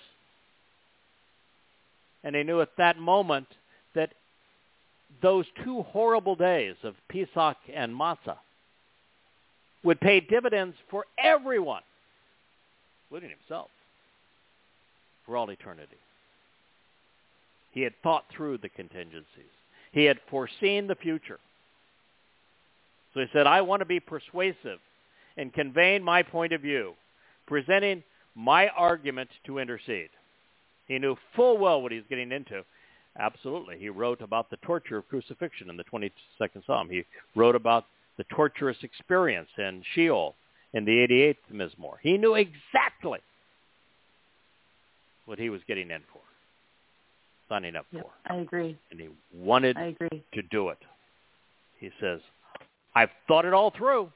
And he knew at that moment that those 2 horrible days of Pesach and Matzah would pay dividends for everyone, including himself, for all eternity. He had thought through the contingencies. He had foreseen the future. So he said, I want to be persuasive in conveying my point of view, presenting my argument to intercede. He knew full well what he was getting into. Absolutely. He wrote about the torture of crucifixion in the 22nd Psalm. He wrote about the torturous experience in Sheol in the 88th Mizmor. He knew exactly what he was getting in for, signing up for.
I agree.
And he wanted to do it. He says, I've thought it all through.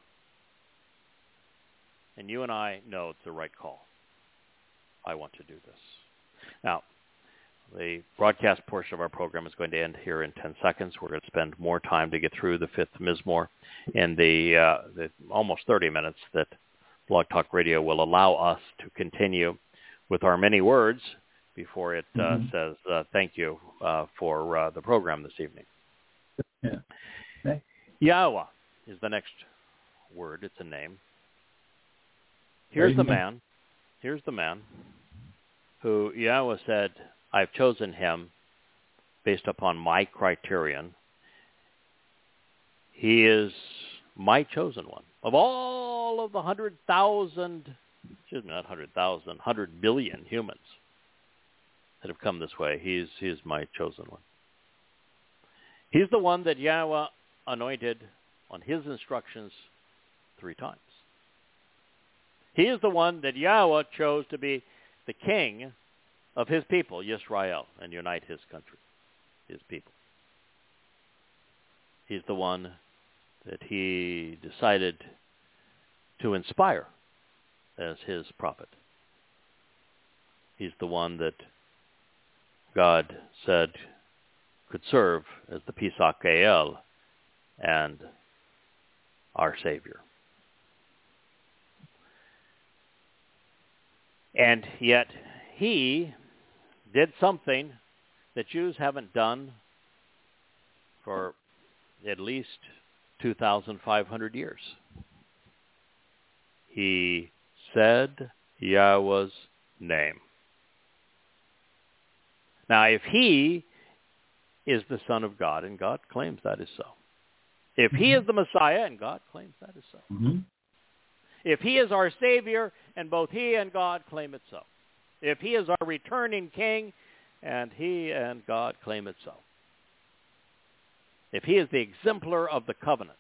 And you and I know it's the right call. I want to do this. Now, the broadcast portion of our program is going to end here in 10 seconds. We're going to spend more time to get through the 5th Mizmor in the almost 30 minutes that Blog Talk Radio will allow us to continue with our many words before it says thank you for the program this evening.
Yeah. Okay.
Yahweh is the next word. It's a name. Here's the man who Yahweh said, I've chosen him based upon my criterion. He is my chosen one. Of all of the 100,000, 100 billion humans that have come this way, he is my chosen one. He's the one that Yahweh anointed on his instructions 3 times. He is the one that Yahweh chose to be the king of his people, Yisrael, and unite his country, his people. He's the one that he decided to inspire as his prophet. He's the one that God said could serve as the Pesach El and our Savior. And yet he did something that Jews haven't done for at least 2,500 years. He said Yahweh's name. Now, if he is the Son of God, and God claims that is so. If he is the Messiah, and God claims that is so.
Mm-hmm.
If he is our Savior, and both he and God claim it so. If he is our returning King, and he and God claim it so. If he is the exemplar of the covenant,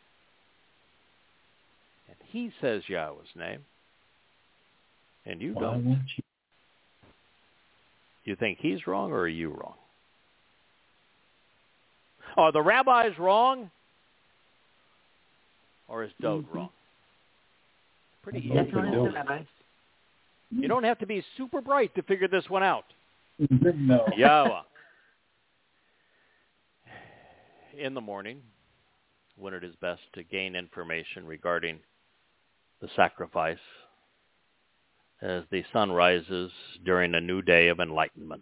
and he says Yahweh's name, and you don't, you think he's wrong or are you wrong? Are the rabbis wrong? Or is Dode wrong? Pretty easy. You don't have to be super bright to figure this one out.
No.
Yahweh. In the morning, when it is best to gain information regarding the sacrifice, as the sun rises during a new day of enlightenment,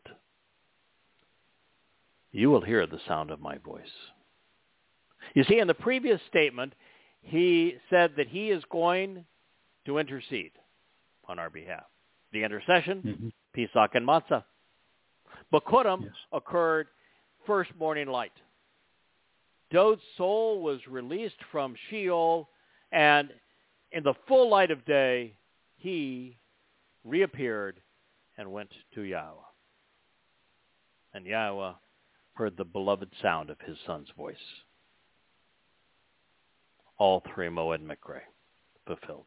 you will hear the sound of my voice. You see, in the previous statement, he said that he is going to intercede on our behalf. The intercession, Pesach and Matzah. Bikurim occurred first morning light. Dode's soul was released from Sheol, and in the full light of day, he reappeared and went to Yahweh. And Yahweh heard the beloved sound of his son's voice. All 3 Moed Mikre fulfilled.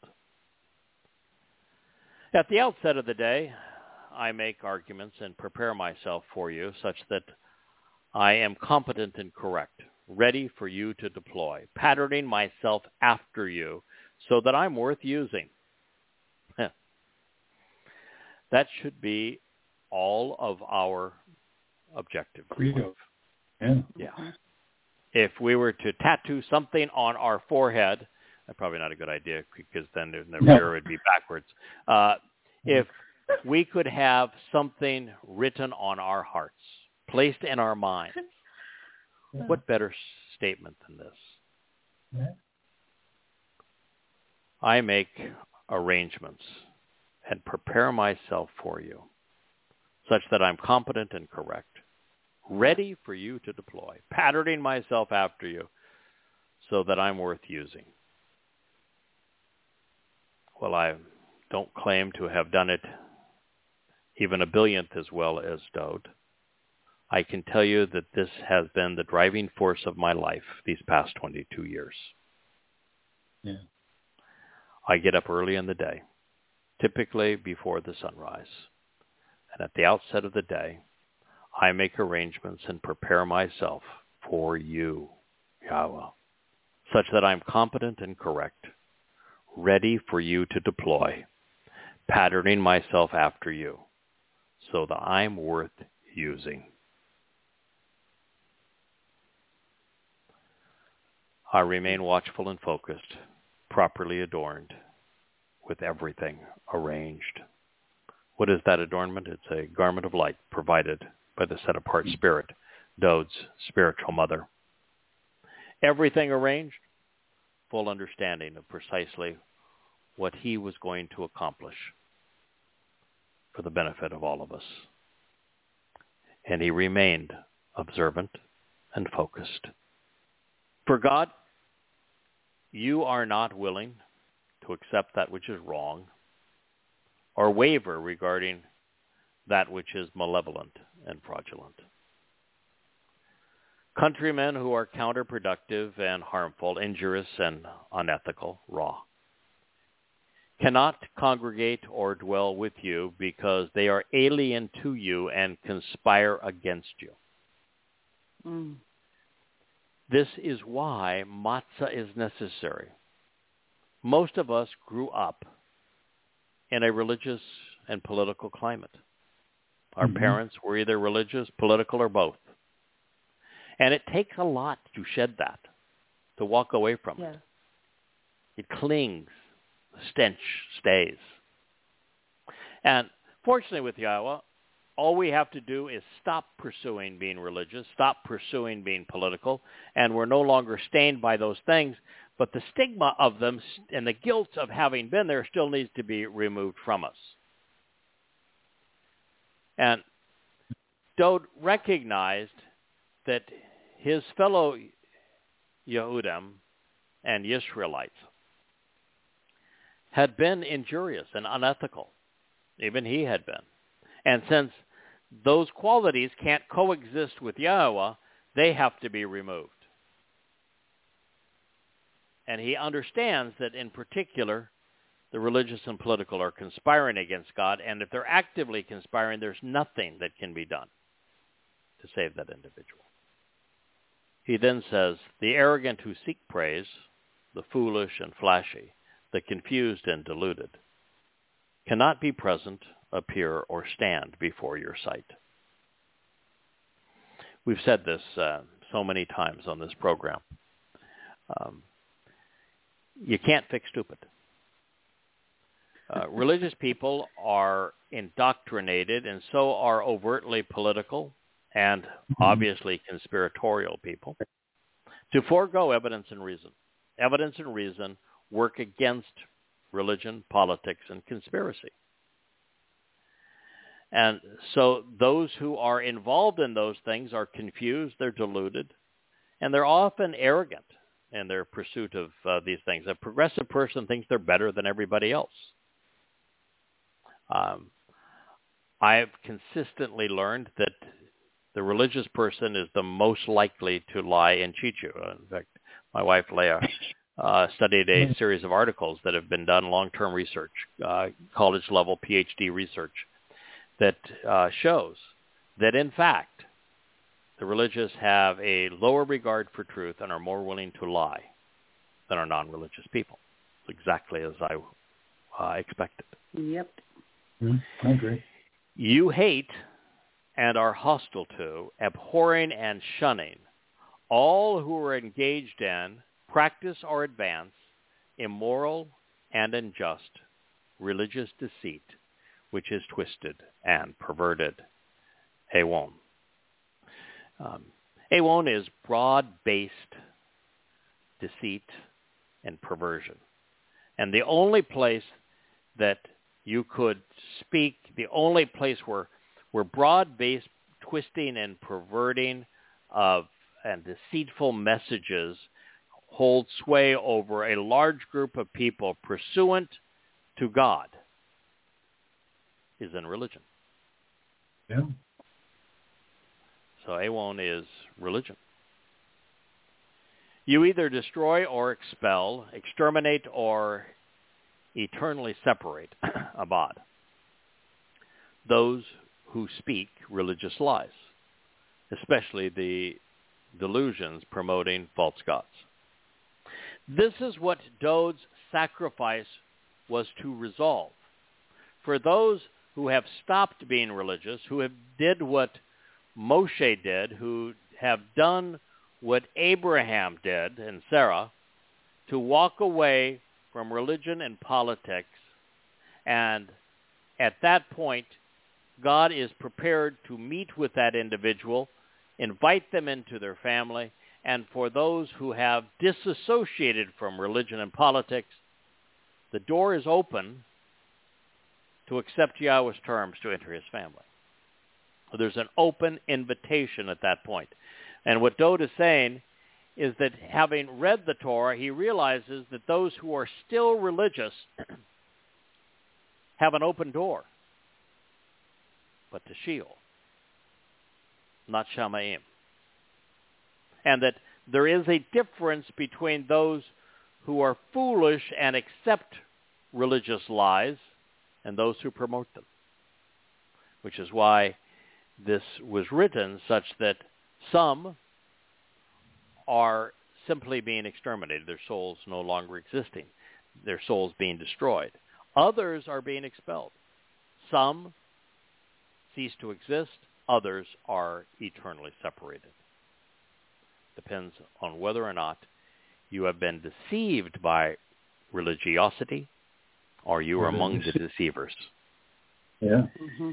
At the outset of the day, I make arguments and prepare myself for you such that I am competent and correct, ready for you to deploy, patterning myself after you so that I'm worth using. That should be all of our objective. Yeah. If we were to tattoo something on our forehead, that's probably not a good idea because then the mirror would be backwards. If we could have something written on our hearts, placed in our minds, what better statement than this?
Yeah.
I make arrangements and prepare myself for you such that I'm competent and correct, ready for you to deploy, patterning myself after you so that I'm worth using. Well, I don't claim to have done it even a billionth as well as Dode. I can tell you that this has been the driving force of my life these past 22 years.
Yeah.
I get up early in the day, typically before the sunrise. And at the outset of the day, I make arrangements and prepare myself for you, Yahweh, such that I'm competent and correct, ready for you to deploy, patterning myself after you, so that I'm worth using. I remain watchful and focused, properly adorned, with everything arranged, What is that adornment? It's a garment of light provided by the set-apart spirit, Dode's spiritual mother. Everything arranged, full understanding of precisely what he was going to accomplish for the benefit of all of us. And he remained observant and focused. For God, you are not willing to accept that which is wrong or waver regarding that which is malevolent and fraudulent. Countrymen who are counterproductive and harmful, injurious and unethical, raw, cannot congregate or dwell with you because they are alien to you and conspire against you. This is why matzah is necessary. Most of us grew up in a religious and political climate. Our parents were either religious, political, or both. And it takes a lot to shed that, to walk away from it. It clings. The stench stays. And fortunately with Yahweh, all we have to do is stop pursuing being religious, stop pursuing being political, and we're no longer stained by those things. But the stigma of them and the guilt of having been there still needs to be removed from us. And Dode recognized that his fellow Yehudim and Israelites had been injurious and unethical. Even he had been. And since those qualities can't coexist with Yahweh, they have to be removed. And he understands that in particular, the religious and political are conspiring against God, and if they're actively conspiring, there's nothing that can be done to save that individual. He then says, the arrogant who seek praise, the foolish and flashy, the confused and deluded, cannot be present, appear, or stand before your sight. We've said this so many times on this program. You can't fix stupid. Religious people are indoctrinated, and so are overtly political and obviously conspiratorial people, to forego evidence and reason. Evidence and reason work against religion, politics, and conspiracy. And so those who are involved in those things are confused, they're deluded, and they're often arrogant in their pursuit of these things. A progressive person thinks they're better than everybody else. I've consistently learned that the religious person is the most likely to lie and cheat you. In fact, my wife, Leah, studied a series of articles that have been done, long-term research, college-level PhD research, that shows that, in fact, the religious have a lower regard for truth and are more willing to lie than our non-religious people. Exactly as I expected.
Yep.
I agree.
You hate and are hostile to, abhorring and shunning, all who are engaged in, practice or advance, immoral and unjust, religious deceit, which is twisted and perverted. Awon. Awon is broad-based deceit and perversion. And the only place that you could speak, the only place where broad-based twisting and perverting of and deceitful messages hold sway over a large group of people pursuant to God is in religion.
Yeah.
So Awon is religion. You either destroy or expel, exterminate or eternally separate, abad, those who speak religious lies, especially the delusions promoting false gods. This is what Dode's sacrifice was to resolve. For those who have stopped being religious, who have did what Moshe did, who have done what Abraham did and Sarah, to walk away from religion and politics and at that point, God is prepared to meet with that individual, invite them into their family, and for those who have disassociated from religion and politics, the door is open to accept Yahweh's terms to enter his family. There's an open invitation at that point. And what Dode is saying is that having read the Torah, he realizes that those who are still religious have an open door, but to Sheol, not Shamayim. And that there is a difference between those who are foolish and accept religious lies and those who promote them, which is why this was written such that some are simply being exterminated, their souls no longer existing, their souls being destroyed. Others are being expelled. Some cease to exist, others are eternally separated. Depends on whether or not you have been deceived by religiosity or you are among the deceivers.
Yeah.
Mm-hmm.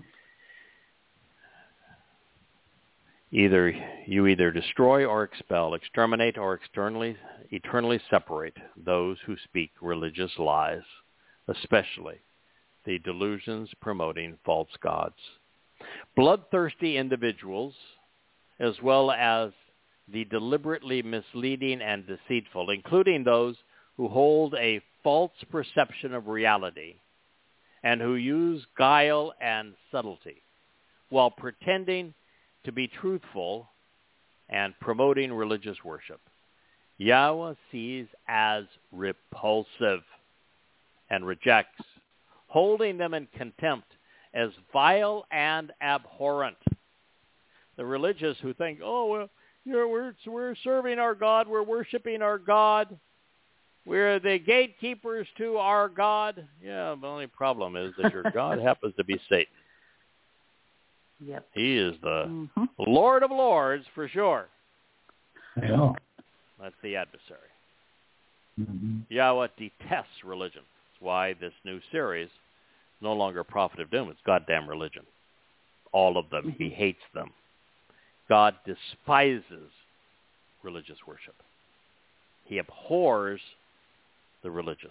You either destroy or expel, exterminate or eternally separate those who speak religious lies, especially the delusions promoting false gods. Bloodthirsty individuals, as well as the deliberately misleading and deceitful, including those who hold a false perception of reality and who use guile and subtlety while pretending to be truthful and promoting religious worship, Yahweh sees as repulsive and rejects, holding them in contempt as vile and abhorrent. The religious who think, oh, well, we're serving our God, we're worshiping our God, we're the gatekeepers to our God. Yeah, the only problem is that your God happens to be Satan.
Yep.
He is the Lord of Lords for sure.
Yeah.
That's the adversary.
Mm-hmm.
Yahweh detests religion. That's why this new series is no longer Prophet of Doom. It's goddamn religion. All of them. He hates them. God despises religious worship. He abhors the religious.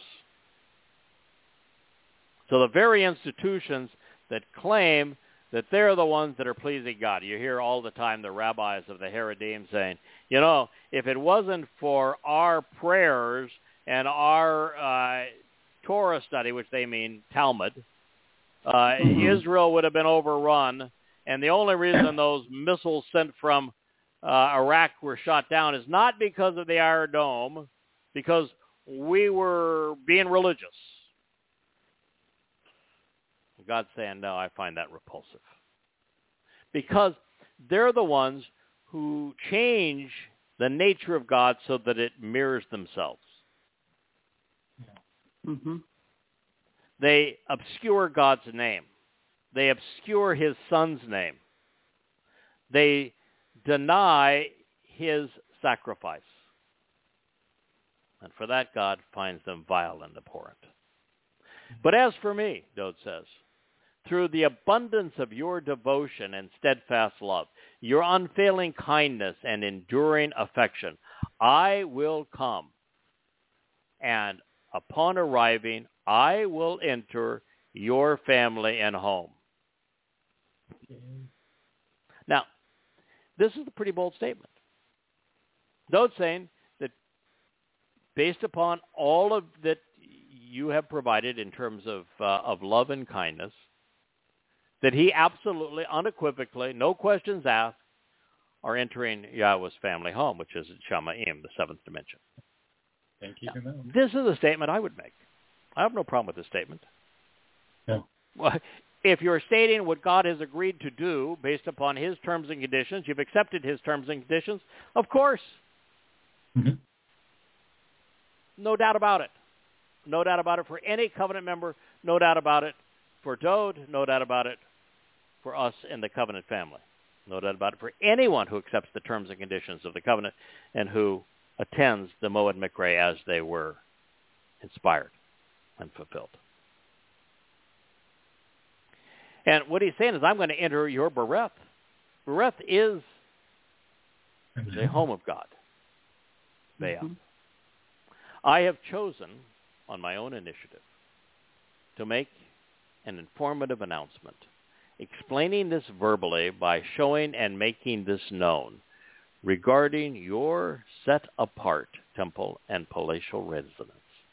So the very institutions that claim that they're the ones that are pleasing God. You hear all the time the rabbis of the Haredim saying, you know, if it wasn't for our prayers and our Torah study, which they mean Talmud, Israel would have been overrun. And the only reason those missiles sent from Iraq were shot down is not because of the Iron Dome, because we were being religious. God's saying, no, I find that repulsive. Because they're the ones who change the nature of God so that it mirrors themselves.
Mm-hmm.
They obscure God's name. They obscure his son's name. They deny his sacrifice. And for that, God finds them vile and abhorrent. But as for me, Dode says, through the abundance of your devotion and steadfast love, your unfailing kindness and enduring affection, I will come, and upon arriving, I will enter your family and home. Now, this is a pretty bold statement. Dode's saying that based upon all of that you have provided in terms of love and kindness, that he absolutely, unequivocally, no questions asked, are entering Yahweh's family home, which is Shamayim, the seventh dimension.
Thank you. Now,
this is a statement I would make. I have no problem with this statement.
No.
Well, if you're stating what God has agreed to do based upon his terms and conditions, you've accepted his terms and conditions, of course.
Mm-hmm.
No doubt about it. No doubt about it for any covenant member. No doubt about it for Dode. No doubt about it for us in the covenant family. No doubt about it for anyone who accepts the terms and conditions of the covenant and who attends the Moed Mikra as they were inspired and fulfilled. And what he's saying is, I'm going to enter your Bereth. Bereth is the home of God. Mm-hmm. I have chosen, on my own initiative, to make an informative announcement, explaining this verbally by showing and making this known regarding your set-apart temple and palatial residence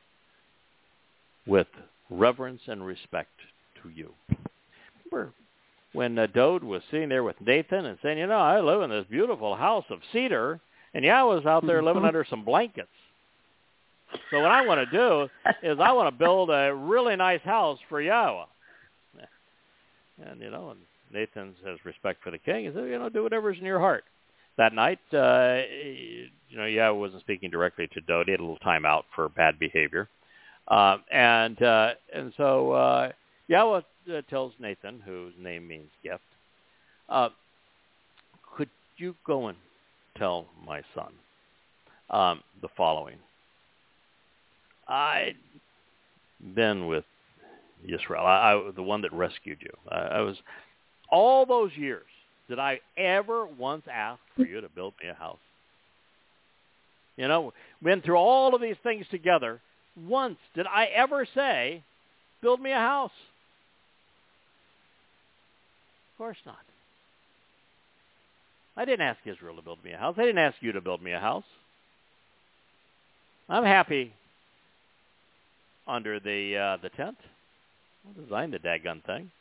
with reverence and respect to you. Remember when Dode was sitting there with Nathan and saying, I live in this beautiful house of cedar, and Yahweh's out there living under some blankets. So what I want to do is I want to build a really nice house for Yahweh. And, and Nathan has respect for the king. He said, do whatever's in your heart. That night, Yahweh wasn't speaking directly to Dode. He had a little time out for bad behavior. And so Yahweh tells Nathan, whose name means gift, could you go and tell my son the following? I'd been with Yisrael, the one that rescued you. I was all those years. Did I ever once ask for you to build me a house? Been through all of these things together. Once did I ever say, build me a house? Of course not. I didn't ask Israel to build me a house. I didn't ask you to build me a house. I'm happy under the tent. I designed the daggone thing.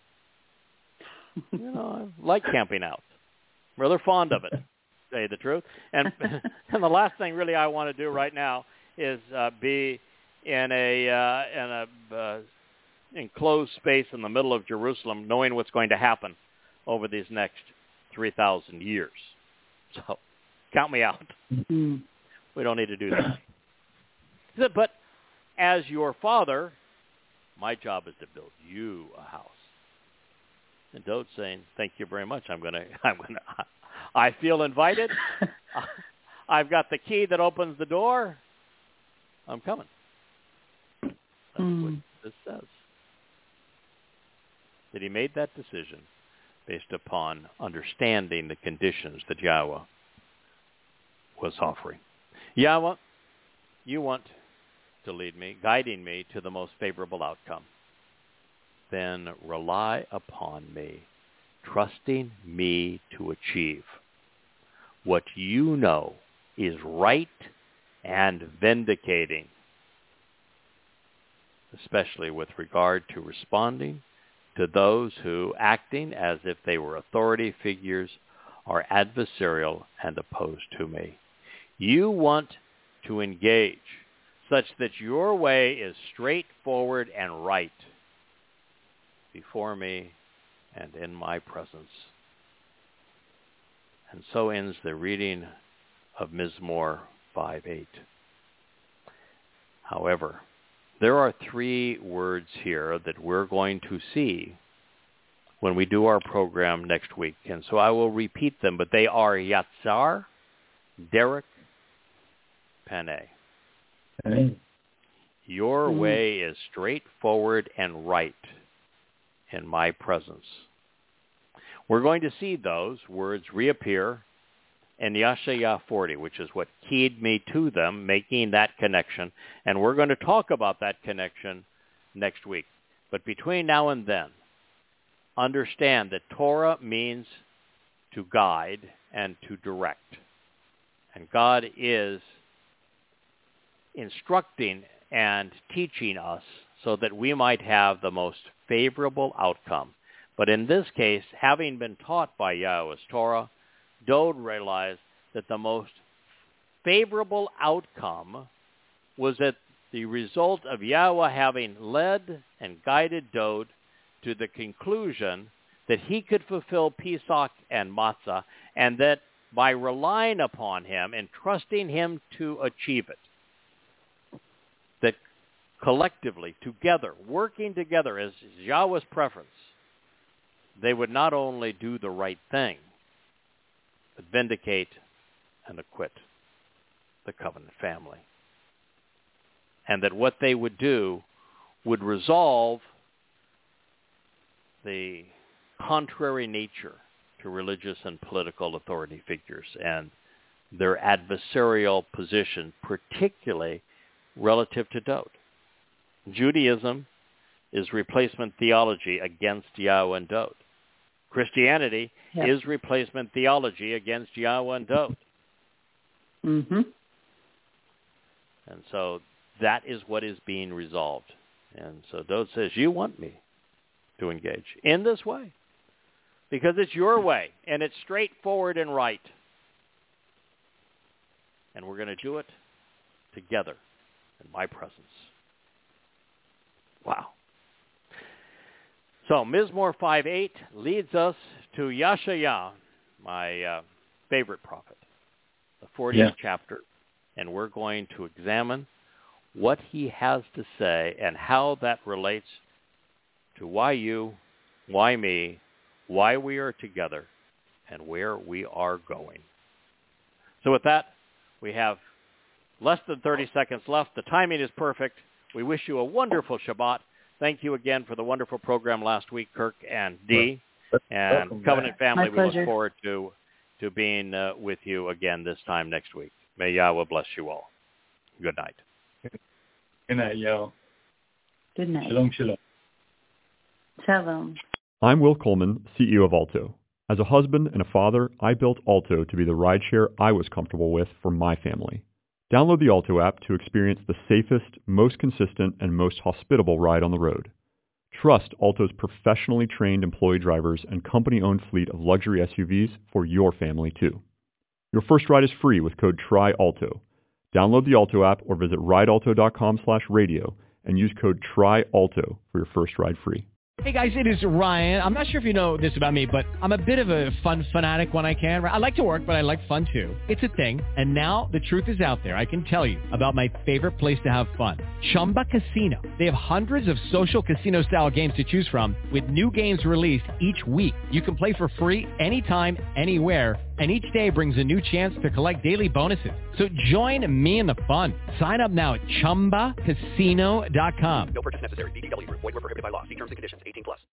I like camping out. I'm rather fond of it, to tell you the truth. And and the last thing really I want to do right now is be in a enclosed space in the middle of Jerusalem, knowing what's going to happen over these next 3,000 years. So count me out. Mm-hmm. We don't need to do that. But as your father, my job is to build you a house. And Dode's saying, thank you very much. I feel invited. I've got the key that opens the door. I'm coming. That's what this says. That he made that decision based upon understanding the conditions that Yahweh was offering. Yahweh, you want to lead me, guiding me to the most favorable outcome. Then rely upon me, trusting me to achieve what you know is right and vindicating, especially with regard to responding to those who, acting as if they were authority figures, are adversarial and opposed to me. You want to engage such that your way is straightforward and right before me and in my presence. And so ends the reading of Mizmor 5:8. However, there are 3 words here that we're going to see when we do our program next week. And so I will repeat them, but they are Yatzar, Derek, Paneh. Your way is straightforward and right in my presence. We're going to see those words reappear in Yashayah 40, which is what keyed me to them, making that connection. And we're going to talk about that connection next week. But between now and then, understand that Torah means to guide and to direct. And God is instructing and teaching us so that we might have the most favorable outcome. But in this case, having been taught by Yahweh's Torah, Dode realized that the most favorable outcome was that the result of Yahweh having led and guided Dode to the conclusion that he could fulfill Pesach and Matzah, and that by relying upon him and trusting him to achieve it, that collectively, together, working together as Yahweh's preference, they would not only do the right thing, but vindicate and acquit the covenant family. And that what they would do would resolve the contrary nature to religious and political authority figures and their adversarial position, particularly relative to doubt. Judaism is replacement theology against Yahweh and doubt. Christianity is replacement theology against Yahweh and doubt.
Mm-hmm.
And so that is what is being resolved. And so Dowd says, you want me to engage in this way because it's your way and it's straightforward and right. And we're going to do it together in my presence. Wow. So Mizmor 5:8 leads us to Yashaya, my favorite prophet, the 40th chapter. And we're going to examine what he has to say and how that relates to why you, why me, why we are together, and where we are going. So with that, we have less than 30 seconds left. The timing is perfect. We wish you a wonderful Shabbat. Thank you again for the wonderful program last week, Kirk and Dee. And Covenant family, we look forward to being with you again this time next week. May Yahweh bless you all. Good night.
Good night, y'all.
Good night.
Shalom, shalom.
Shalom.
I'm Will Coleman, CEO of Alto. As a husband and a father, I built Alto to be the rideshare I was comfortable with for my family. Download the Alto app to experience the safest, most consistent, and most hospitable ride on the road. Trust Alto's professionally trained employee drivers and company-owned fleet of luxury SUVs for your family, too. Your first ride is free with code TRYALTO. Download the Alto app or visit ridealto.com/radio and use code TRYALTO for your first ride free.
Hey guys, it is Ryan. I'm not sure if you know this about me, but I'm a bit of a fun fanatic when I can. I like to work, but I like fun too. It's a thing. And now the truth is out there. I can tell you about my favorite place to have fun. Chumba Casino. They have hundreds of social casino style games to choose from with new games released each week. You can play for free anytime, anywhere. And each day brings a new chance to collect daily bonuses. So join me in the fun. Sign up now at ChumbaCasino.com.
No purchase necessary. VGW Group. Void where prohibited by law. See terms and conditions. 18+.